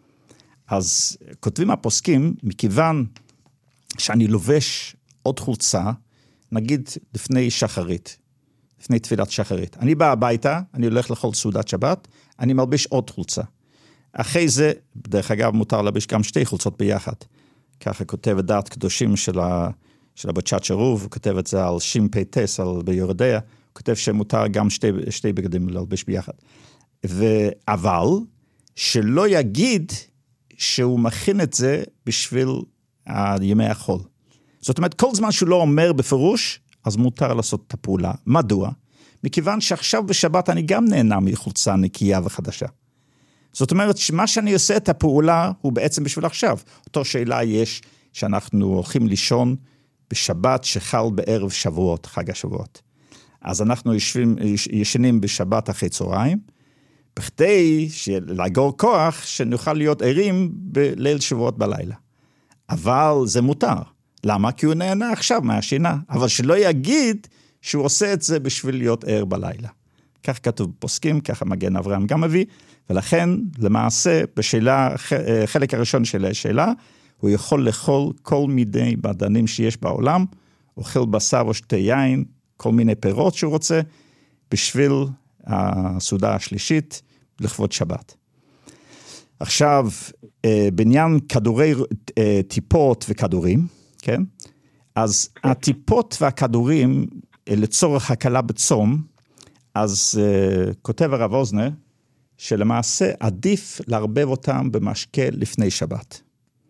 אז כותבים הפוסקים, מכיוון שאני לובש עוד חולצה, נגיד לפני שחרית, לפני תפילת שחרית. אני בא הביתה, אני הולך לאכול סעודת שבת, אני מלביש עוד חולצה. אחרי זה, דרך אגב, מותר לביש גם שתי חולצות ביחד. ככה כותב את דעת קדושים של, ה, של הבצ'ת שרוב, הוא כותב את זה על שימפי טס, על ביורדיה, הוא כותב שמותר גם שתי, שתי בגדים ללביש ביחד. ו, אבל, שלא יגיד שהוא מכין את זה בשביל ימי החול. זאת אומרת, כל זמן שהוא לא אומר בפירוש, אז מותר לעשות את הפעולה. מדוע? מכיוון שעכשיו בשבת אני גם נהנה מחולצה נקייה וחדשה. זאת אומרת, שמה שאני עושה את הפעולה, הוא בעצם בשביל עכשיו. אותו שאלה יש שאנחנו הולכים לישון בשבת שחל בערב שבועות, חג השבועות. אז אנחנו ישבים, ישנים בשבת אחרי צהריים, בכדי לאגור כוח שנוכל להיות ערים בליל שבועות בלילה. אבל זה מותר. למה? כי הוא נהנה עכשיו מהשינה. אבל שלא יגיד שהוא עושה את זה בשביל להיות ער בלילה. כך כתוב פוסקים, ככה מגן אברהם גם מביא, ולכן למעשה בשאלה, חלק הראשון של השאלה, הוא יכול לאכול כל מיני מעדנים שיש בעולם, אוכל בשר או שתי יין, כל מיני פירות שהוא רוצה, בשביל הסעודה השלישית, לכבוד שבת. עכשיו, בעניין כדורי טיפות וכדורים, כן? אז הטיפות והכדורים, לצורך הקלה בצום, אז uh, כותב הרב אוזנר, שלמעשה עדיף להרבב אותם במשקה לפני שבת.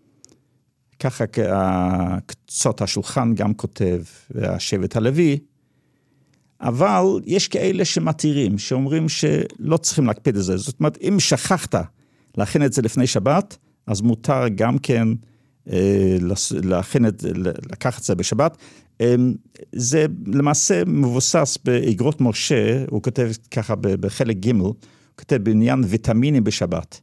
ככה קצות השולחן גם כותב, והשבט הלוי, אבל יש כאלה שמתירים, שאומרים שלא צריכים להקפיד את זה. זאת אומרת, אם שכחת להכין את זה לפני שבת, אז מותר גם כן להכין את, לקחת את זה בשבת. זה למעשה מבוסס באגרות משה, הוא כותב ככה בחלק ג', הוא כותב בעניין ויטמינים בשבת.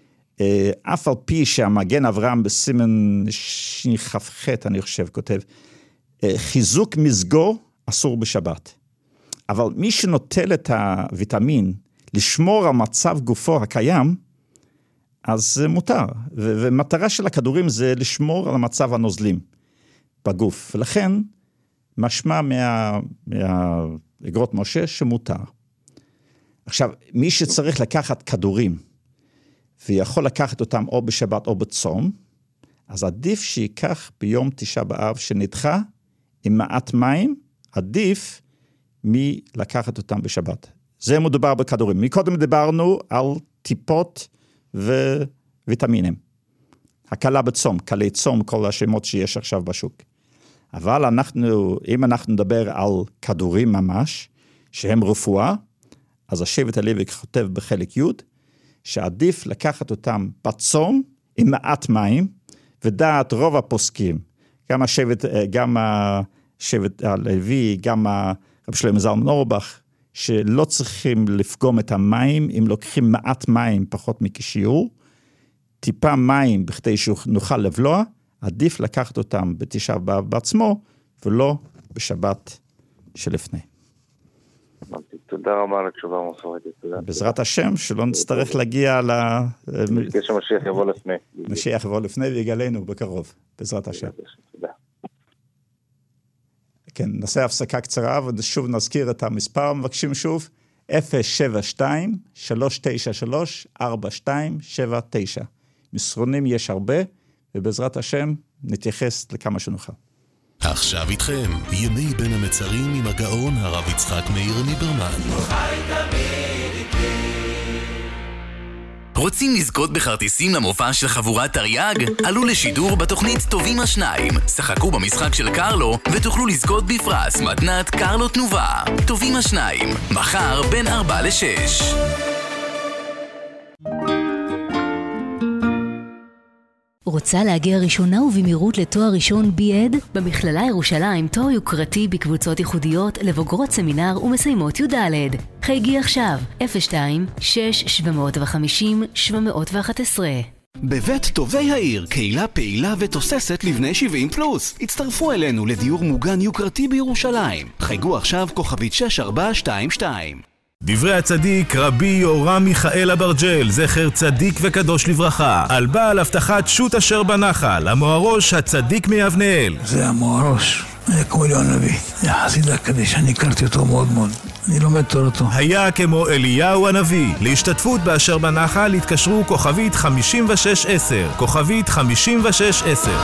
אף על פי שהמגן אברהם בסימן כ"ח, אני חושב, כותב, חיזוק מזגו אסור בשבת. אבל מי שנוטל את הוויטמין, לשמור על מצב גופו הקיים, אז זה מותר. ו- ומטרה של הכדורים זה לשמור על המצב הנוזלים בגוף. ולכן, משמע מה, מהאגרות משה שמותר. עכשיו, מי שצריך לקחת כדורים, ויכול לקחת אותם או בשבת או בצום, אז עדיף שיקח ביום תשעה באב שנדחה עם מעט מים, עדיף מלקחת אותם בשבת. זה מדובר בכדורים. מקודם דיברנו על טיפות וויטמינים. הקלה בצום, קלי צום, כל השמות שיש עכשיו בשוק. אבל אנחנו, אם אנחנו נדבר על כדורים ממש, שהם רפואה, אז השבט הלוי כותב בחלק י' שעדיף לקחת אותם בצום עם מעט מים, ודעת רוב הפוסקים, גם השבט, גם השבט הלוי, גם רב שלמה זלמן אורבך, שלא צריכים לפגום את המים, אם לוקחים מעט מים פחות מכשיעור, טיפה מים בכדי שנוכל לבלוע, עדיף לקחת אותם בתשעה באב בעצמו, ולא בשבת שלפני. תודה רבה על התשובה המפורטת. בעזרת השם, שלא נצטרך להגיע ל... כשמשיח יבוא לפני. משיח יבוא לפני ויגלנו בקרוב, בעזרת השם. תודה. כן, נעשה הפסקה קצרה, ושוב נזכיר את המספר, מבקשים שוב, אפס שבע שתיים שלוש תשע שלוש ארבע שתיים שבע תשע. מסרונים יש הרבה, ובעזרת השם נתייחס לכמה שנוכל. עכשיו איתכם, ימי בין המצרים עם הגאון הרב יצחק מאיר ליברמן. רוצים לזכות בכרטיסים למופע של חבורת תרי"ג? עלו לשידור בתוכנית טובים השניים. שחקו במשחק של קרלו ותוכלו לזכות בפרס מתנת קרלו תנובה. טובים השניים, מחר בין ארבע לשש. רוצה להגיע ראשונה ובמהירות לתואר ראשון בי-אד? במכללה ירושלים תואר יוקרתי בקבוצות ייחודיות לבוגרות סמינר ומסיימות י"ד. חייגי עכשיו אפס שתיים שש שבע חמש שבע אחת עשרה. בבית טובי העיר, קהילה פעילה ותוססת לבני שבעים פלוס. הצטרפו אלינו לדיור מוגן יוקרתי בירושלים. חייגו עכשיו כוכבית שש ארבע שתיים שתיים. דברי הצדיק רבי יורם מיכאל אברג'ל, זכר צדיק וקדוש לברכה, על בעל הבטחת שו"ת אשר בנחל, המוהרוש הצדיק מיבנאל. זה המוהרוש, היה כמו אליהו הנביא, היה חסיד הקדש, אני הכרתי אותו מאוד מאוד, אני לומד תורתו. היה כמו אליהו הנביא. להשתתפות באשר בנחל התקשרו כוכבית חמישים ושש עשר, כוכבית חמישים ושש עשר.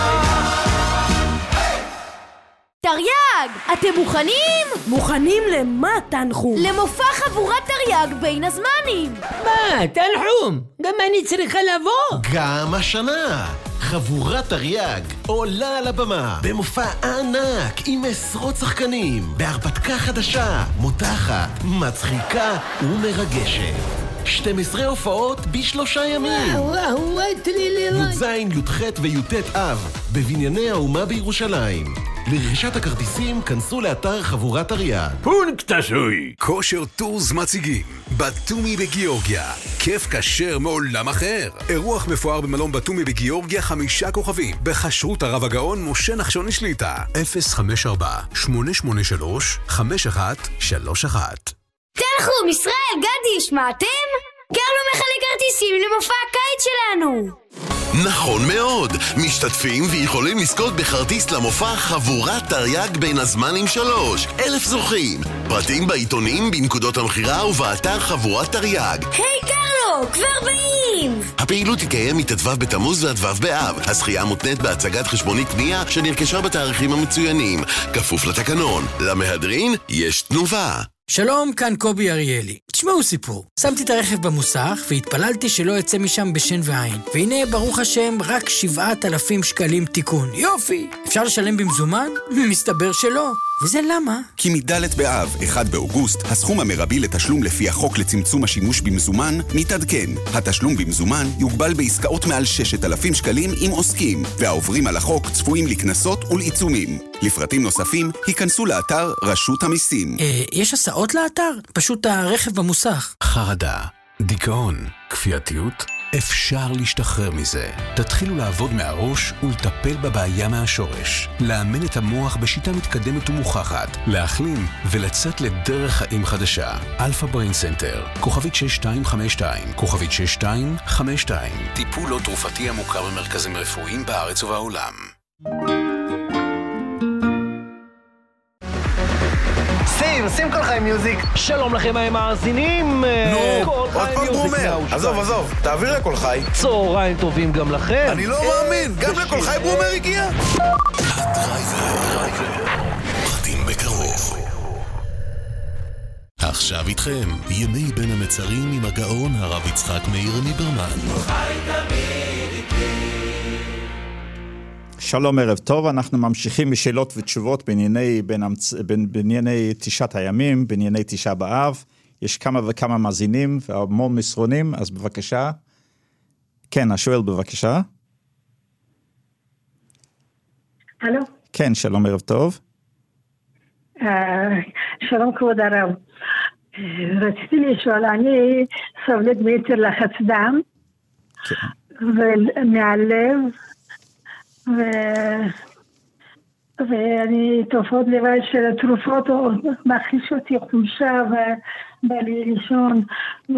תרי"ג, אתם מוכנים? מוכנים למה תנחו? למופע חבורת תרי"ג בין הזמנים. מה, תנחום? גם אני צריכה לבוא? גם השנה חבורת תרי"ג עולה על הבמה במופע ענק עם עשרות שחקנים בהרפתקה חדשה, מותחת, מצחיקה ומרגשת. שתים עשרה הופעות בשלושה ימים. וואו, וואו, תלי לי י"ז, י"ח וי"ט אב בבנייני האומה בירושלים. לרכישת הכרטיסים כנסו לאתר חבורת תרי"ג. פונקטסוי. כושר טורס מציגים בתומי בגיאורגיה, כיף כשר מעולם אחר. אירוח מפואר במלון בתומי בגיאורגיה, חמישה כוכבים בחשרות הרב הגאון משה נחשוני שליטה. אפס חמש ארבע שמונה שמונה שלוש חמש אחת שלוש אחת. תלכו, ישראל, גדי, שמעתם? קרלו מחלק כרטיסים למופע הקיץ שלנו. נכון מאוד, משתתפים ויכולים לזכות בכרטיס למופע חבורת תרי"ג בין הזמנים שלוש. אלף זוכים. פרטים בעיתונים, בנקודות המחירה ובאתר חבורת תרי"ג. היי קרלו, כבר באים! הפעילות תקיים מתתוו בתמוז ועד ו' באב. הזכייה מותנית בהצגת חשבונית קנייה שנרכשה בתאריכים המצוינים. כפוף לתקנון. למהדרין יש תנובה. שלום, כאן קובי אריאלי. תשמעו סיפור. שמתי את הרכב במוסך והתפללתי שלא יצא משם בשן ועין. והנה, ברוך השם, רק שבעת אלפים שקלים תיקון. יופי! אפשר לשלם במזומן? מסתבר שלא. וזה למה? כי מדלת באב, אחד באוגוסט, הסכום המרבי לתשלום לפי החוק לצמצום השימוש במזומן מתעדכן. התשלום במזומן יוגבל בעסקאות מעל ששת אלפים שקלים עם עוסקים, והעוברים על החוק צפויים לקנסות ולעיצומים. לפרטים נוספים, היכנסו לאתר רשות המיסים. אה, יש הסעות לאתר? פשוט הרכב במוסך. חרדה, דיכאון, כפייתיות, אפשר להשתחרר מזה. תתחילו לעבוד מהראש ולטפל בבעיה מהשורש. לאמן את המוח בשיטה מתקדמת ומוכחת. להחלים ולצאת לדרך חיים חדשה. אלפא בריין סנטר, כוכבית שש שתיים חמש שתיים, כוכבית שש שתיים חמש שתיים. טיפול לא תרופתי המוכר במרכזים רפואיים בארץ ובעולם. שים, שים כל חיים מיוזיק. שלום לכם המאזינים. נו, עוד פעם ברומר. עזוב, עזוב, תעביר לכל חי. צהריים טובים גם לכם. אני לא מאמין, גם לכל חי ברומר הגיע. הדרייבר, פרטים בקרוב. עכשיו איתכם, ימי בין המצרים עם הגאון הרב יצחק מאיר ליברמן. שלום, ערב טוב, אנחנו ממשיכים בשאלות ותשובות בענייני, בין, בין, בענייני תשעת הימים, בענייני תשעה באב. יש כמה וכמה מאזינים והמון מסרונים, אז בבקשה. כן, השואל בבקשה. הלו? כן, שלום, ערב טוב. Uh, שלום כבוד הרב. Uh, רציתי לשאול, אני סובלת מיתר לחץ דם, כן. ומהלב, ו... ואני תופעות לבד של התרופות מכניס אותי חולשה ובא לי לישון ו...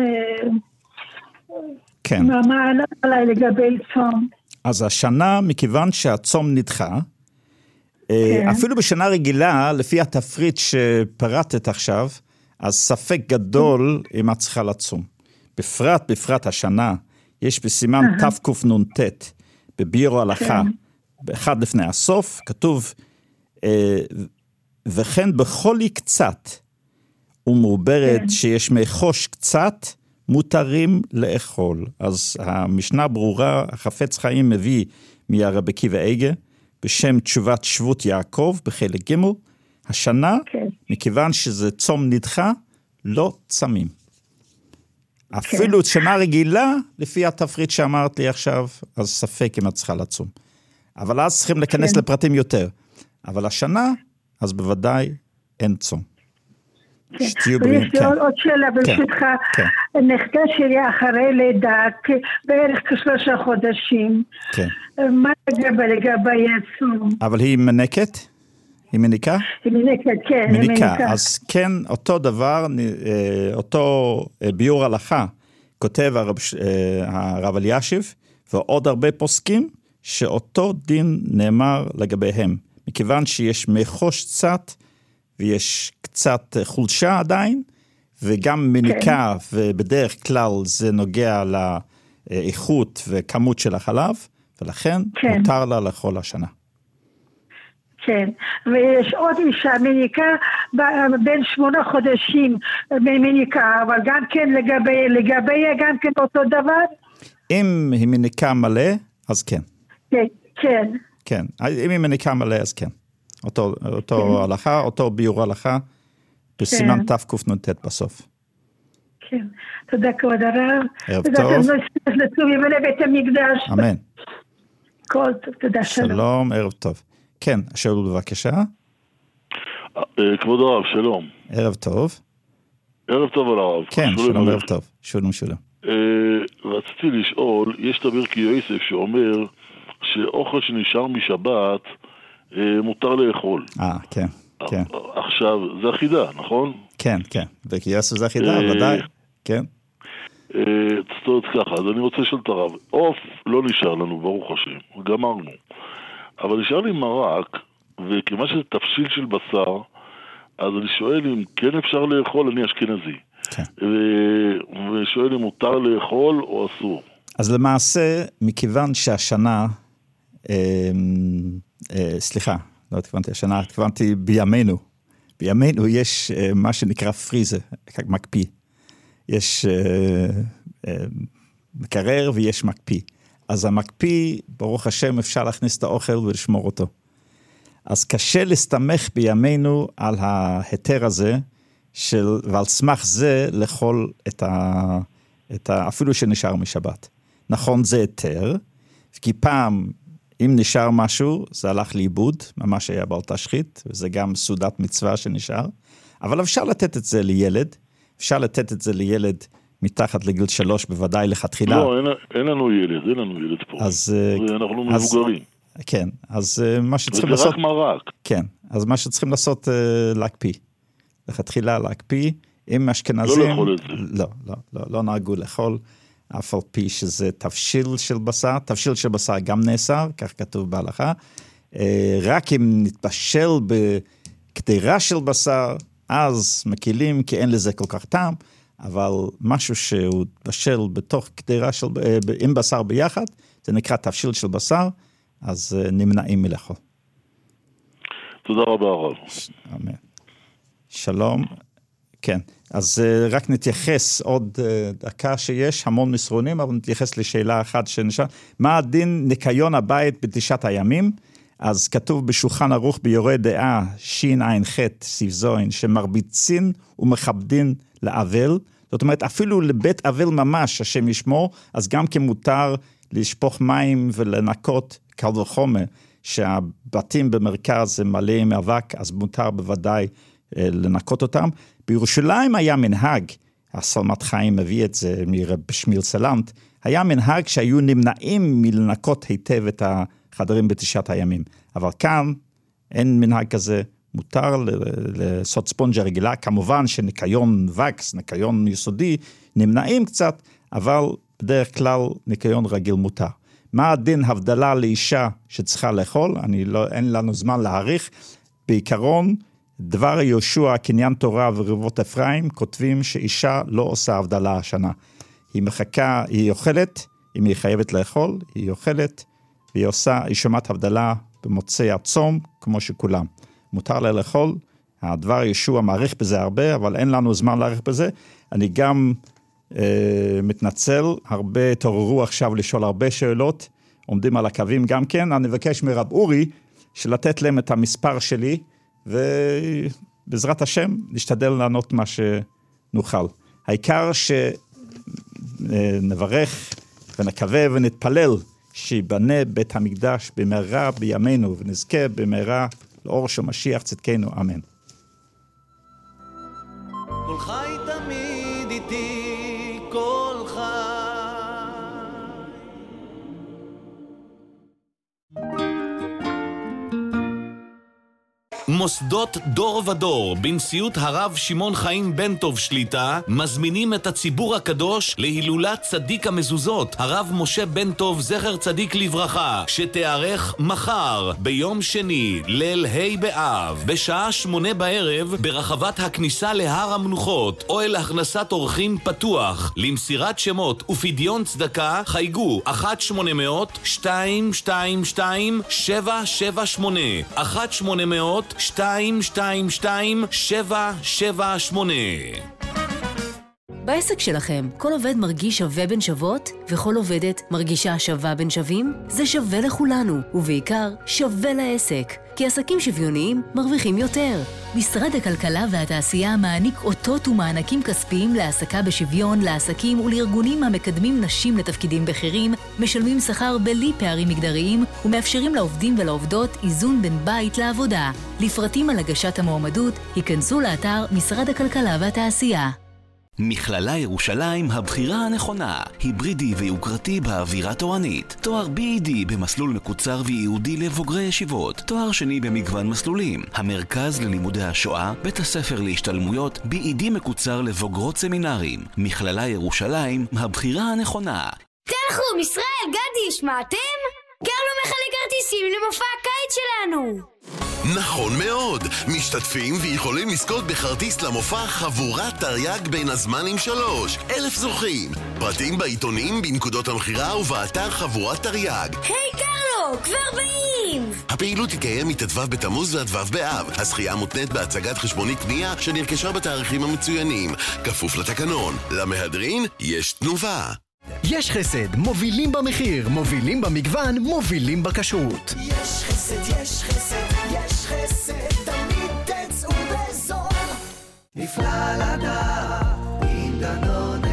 כן. מה עליי לגבי צום? אז השנה, מכיוון שהצום נדחה, כן. אפילו בשנה רגילה, לפי התפריט שפרטת עכשיו, אז ספק גדול אם את צריכה לצום. בפרט, בפרט השנה, יש בסימן תקנ"ט, בביור הלכה, באחד לפני הסוף, כתוב, וכן בחולי קצת, ומעוברת שיש מחוש קצת, מותרים לאכול. אז המשנה ברורה, החפץ חיים מביא מהרבי עקיבא איגר, בשם תשובת שבות יעקב, בחלק ג' השנה, מכיוון שזה צום נדחה, לא צמים. אפילו שנה רגילה, לפי התפריט שאמרת לי עכשיו, אז ספק אם את צריכה לצום. אבל אז צריכים להיכנס לפרטים יותר. אבל השנה, אז בוודאי אין צום. שתהיו בריאים. ויש לי עוד שאלה ברשותך, נכדה שלי אחרי לידה, בערך כשלושה חודשים. מה לגבי הצום? אבל היא מנקת? היא מניקה? היא מניקה, כן. מניקה, אז כן, אותו דבר, אותו ביור הלכה, כותב הרב, הרב אלישיב, ועוד הרבה פוסקים, שאותו דין נאמר לגביהם. מכיוון שיש מחוש קצת, ויש קצת חולשה עדיין, וגם מניקה, כן. ובדרך כלל זה נוגע לאיכות וכמות של החלב, ולכן כן. מותר לה לכל השנה. כן, ויש עוד אישה מניקה בין שמונה חודשים מניקה, אבל גם כן לגבי, לגבי גם כן אותו דבר? אם היא מניקה מלא, אז כן. כן, כן. כן, אם היא מניקה מלא, אז כן. אותו, אותו כן. הלכה, אותו ביור הלכה, בסימן כן. תקנ"ט בסוף. כן, תודה כבוד הרב. ערב טוב. לטוב ימלא בית המקדש. אמן. כל טוב, תודה שלום. שלום, ערב טוב. כן, שאול בבקשה. כבוד הרב, שלום. ערב טוב. ערב טוב על הרב. כן, שלום, ערב טוב. שלום, שלום. רציתי לשאול, יש תמיר כיוסף שאומר שאוכל שנשאר משבת מותר לאכול. אה, כן, כן. עכשיו, זה אחידה, נכון? כן, כן. וכיוסף זה אחידה, ודאי. כן. זאת אומרת ככה, אז אני רוצה לשאול את הרב. עוף לא נשאר לנו, ברוך השם. גמרנו. אבל נשאר לי מרק, וכמה שזה תפשיל של בשר, אז אני שואל אם כן אפשר לאכול, אני אשכנזי. כן. ושואל אם מותר לאכול או אסור. אז למעשה, מכיוון שהשנה, אה, אה, סליחה, לא התכוונתי השנה, התכוונתי בימינו. בימינו יש אה, מה שנקרא פריזה, מקפיא. יש אה, אה, מקרר ויש מקפיא. אז המקפיא, ברוך השם, אפשר להכניס את האוכל ולשמור אותו. אז קשה להסתמך בימינו על ההיתר הזה, של, ועל סמך זה לאכול את ה, את ה, אפילו שנשאר משבת. נכון, זה היתר, כי פעם, אם נשאר משהו, זה הלך לאיבוד, ממש היה בל תשחית, וזה גם סעודת מצווה שנשאר, אבל אפשר לתת את זה לילד, אפשר לתת את זה לילד, מתחת לגיל שלוש, בוודאי לכתחילה. לא, אין, אין לנו ילד, אין לנו ילד פה. אז, אנחנו אז, מבוגרים. כן, אז מה שצריכים לעשות... וזה רק מרק. כן, אז מה שצריכים לעשות, להקפיא. לכתחילה להקפיא, עם אשכנזים... לא לאכול את זה. לא, לא, לא, לא נהגו לאכול, אף על פי שזה תבשיל של בשר, תבשיל של בשר גם נאסר, כך כתוב בהלכה, רק אם נתבשל בקדירה של בשר, אז מקילים, כי אין לזה כל כך טעם, אבל משהו שהוא בשל בתוך קדירה של, עם בשר ביחד, זה נקרא תבשיל של בשר, אז נמנעים מלאכול. תודה רבה הרב. אמן. שלום. כן, אז רק נתייחס עוד דקה שיש, המון מסרונים, אבל נתייחס לשאלה אחת שנשאר. מה הדין ניקיון הבית בתשעת הימים? אז כתוב בשולחן ערוך ביורה דעה, שין עין חט, סיף זוין, שמרביצין ומכבדין לאבל, זאת אומרת, אפילו לבית אבל ממש, השם ישמור, אז גם כמותר לשפוך מים ולנקות קל וחומר, שהבתים במרכז הם מלאים אבק, אז מותר בוודאי אה, לנקות אותם. בירושלים היה מנהג, הסלמת חיים מביא את זה מרב שמיל סלנט, היה מנהג שהיו נמנעים מלנקות היטב את החדרים בתשעת הימים. אבל כאן אין מנהג כזה, מותר לעשות ספונג'ה רגילה, כמובן שניקיון וקס, ניקיון יסודי, נמנעים קצת, אבל בדרך כלל ניקיון רגיל מותר. מה הדין הבדלה לאישה שצריכה לאכול? אני לא, אין לנו זמן להעריך. בעיקרון, דבר יהושע, קניין תורה ורבות אפרים, כותבים שאישה לא עושה הבדלה השנה. היא מחכה, היא אוכלת, אם היא חייבת לאכול, היא אוכלת, והיא עושה, היא שומעת הבדלה במוצאי הצום, כמו שכולם. מותר לה לאכול, הדבר יהושע מעריך בזה הרבה, אבל אין לנו זמן להעריך בזה. אני גם אה, מתנצל, הרבה תעוררו עכשיו לשאול הרבה שאלות, עומדים על הקווים גם כן. אני מבקש מרב אורי, שלתת להם את המספר שלי, ובעזרת השם נשתדל לענות מה שנוכל. העיקר שנברך ונקווה ונתפלל שיבנה בית המקדש במהרה בימינו, ונזכה במהרה לאור של משיח צדקנו, אמן. כל חי תמיד איתי, כל חי. מוסדות דור ודור בנשיאות הרב שמעון חיים בן טוב שליטה מזמינים את הציבור הקדוש להילולת צדיק המזוזות הרב משה בן טוב זכר צדיק לברכה, שתארך מחר ביום שני ליל ה' באב בשעה שמונה בערב ברחבת הכניסה להר המנוחות. אוהל הכנסת אורחים פתוח. למסירת שמות ופדיון צדקה חייגו אחת שמונה מאות שתיים שתיים שתיים שבע שבע שמונה אחת שמונה מאות שתיים שתיים שתיים שבע שבע שמונה. בעסק שלכם, כל עובד מרגיש שווה בין שוות, וכל עובדת מרגישה שווה בין שווים? זה שווה לכולנו, ובעיקר שווה לעסק. כי עסקים שוויוניים מרוויחים יותר. משרד הכלכלה והתעשייה מעניק אותות ומענקים כספיים להעסקה בשוויון, לעסקים ולארגונים המקדמים נשים לתפקידים בכירים, משלמים שכר בלי פערים מגדריים, ומאפשרים לעובדים ולעובדות איזון בין בית לעבודה. לפרטים על הגשת המועמדות, היכנסו לאתר משרד הכלכלה והתעשייה. מכללה ירושלים, הבחירה הנכונה, היברידי ויוקרתי באווירה תורנית, תואר בי אי די במסלול מקוצר וייעודי לבוגרי ישיבות, תואר שני במגוון מסלולים, המרכז ללימודי השואה, בית הספר להשתלמויות, בי אי די מקוצר לבוגרות סמינרים. מכללה ירושלים, הבחירה הנכונה. תלכו, ישראל, גדי, שמעתם? קרלו מחלק כרטיסים למופע הקיץ שלנו. נכון מאוד, משתתפים ויכולים לזכות בכרטיס למופע חבורת תרי"ג בין הזמנים שלוש. אלף זוכים. פרטים בעיתונים, בנקודות המחירה ובאתר חבורת תרי"ג. היי קרלו, כבר באים! הפעילות תקיים מתתוו בתמוז ועד ו' באב. הזכייה מותנית בהצגת חשבונית קנייה שנרכשה בתאריכים המצוינים. כפוף לתקנון. למהדרין יש תנובה. יש חסד, מובילים במחיר, מובילים במגוון, מובילים בכשרות. יש חסד, יש חסד, יש חסד, תמיד תצאו בזול. נפלא לדעת עם דנונה.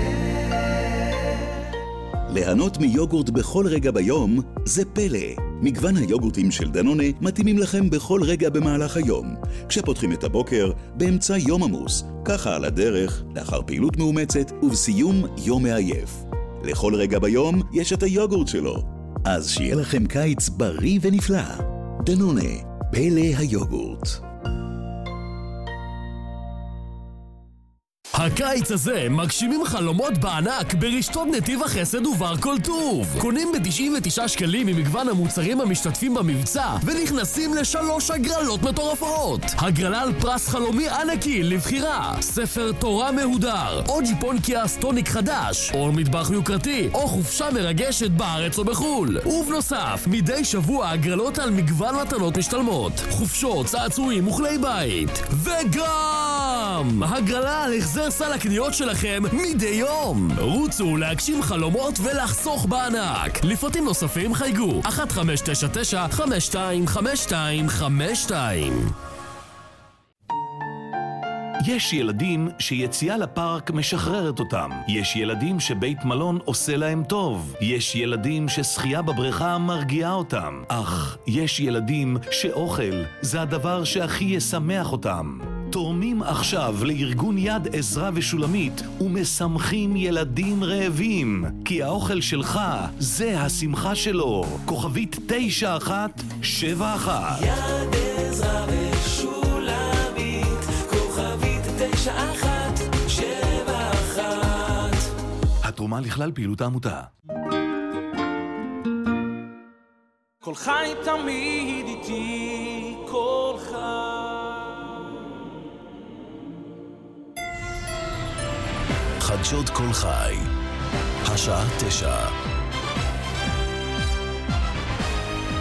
ליהנות מיוגורט בכל רגע ביום זה פלא. מגוון היוגורטים של דנונה מתאימים לכם בכל רגע במהלך היום. כשפותחים את הבוקר, באמצע יום עמוס, ככה על הדרך, לאחר פעילות מאומצת ובסיום יום מעייף. לכל רגע ביום יש את היוגורט שלו. אז שיהיה לכם קיץ בריא ונפלא. דנונה, פלא היוגורט. הקיץ הזה מגשימים חלומות בענק ברשתות נתיב החסד ובר כל טוב. קונים ב-תשעים ותשעה שקלים ממגוון המוצרים המשתתפים במבצע ונכנסים לשלוש הגרלות מטורפות. הגרלה על פרס חלומי ענקי לבחירה, ספר תורה מהודר, או ג'יפון קיה סטוניק חדש, או מטבח יוקרתי, או חופשה מרגשת בארץ או בחול. ובנוסף, מדי שבוע הגרלות על מגוון מתנות משתלמות, חופשות, צעצועים וכלי בית. וגם הגרלה על החזר סל הקניות שלכם מדי יום. רוצו להגשים חלומות ולחסוך בענק. לפרטים נוספים חייגו אחת חמש תשע תשע חמש שתיים חמש שתיים חמש שתיים. יש ילדים שיציאה לפארק משחררת אותם. יש ילדים שבית מלון עושה להם טוב. יש ילדים ששחייה בבריכה מרגיעה אותם. אך יש ילדים שאוכל זה הדבר שהכי ישמח אותם. תורמים עכשיו לארגון יד עזרה ושולמית ומשמחים ילדים רעבים. כי האוכל שלך זה השמחה שלו. כוכבית תשע אחת שבע אחת. יד עזרה ושולמית, כוכבית תשע אחת שבע אחת. התרומה לכלל פעילות העמותה. כל חי תמיד איתי, כל חי. חדשות כל חי. השעה תשע.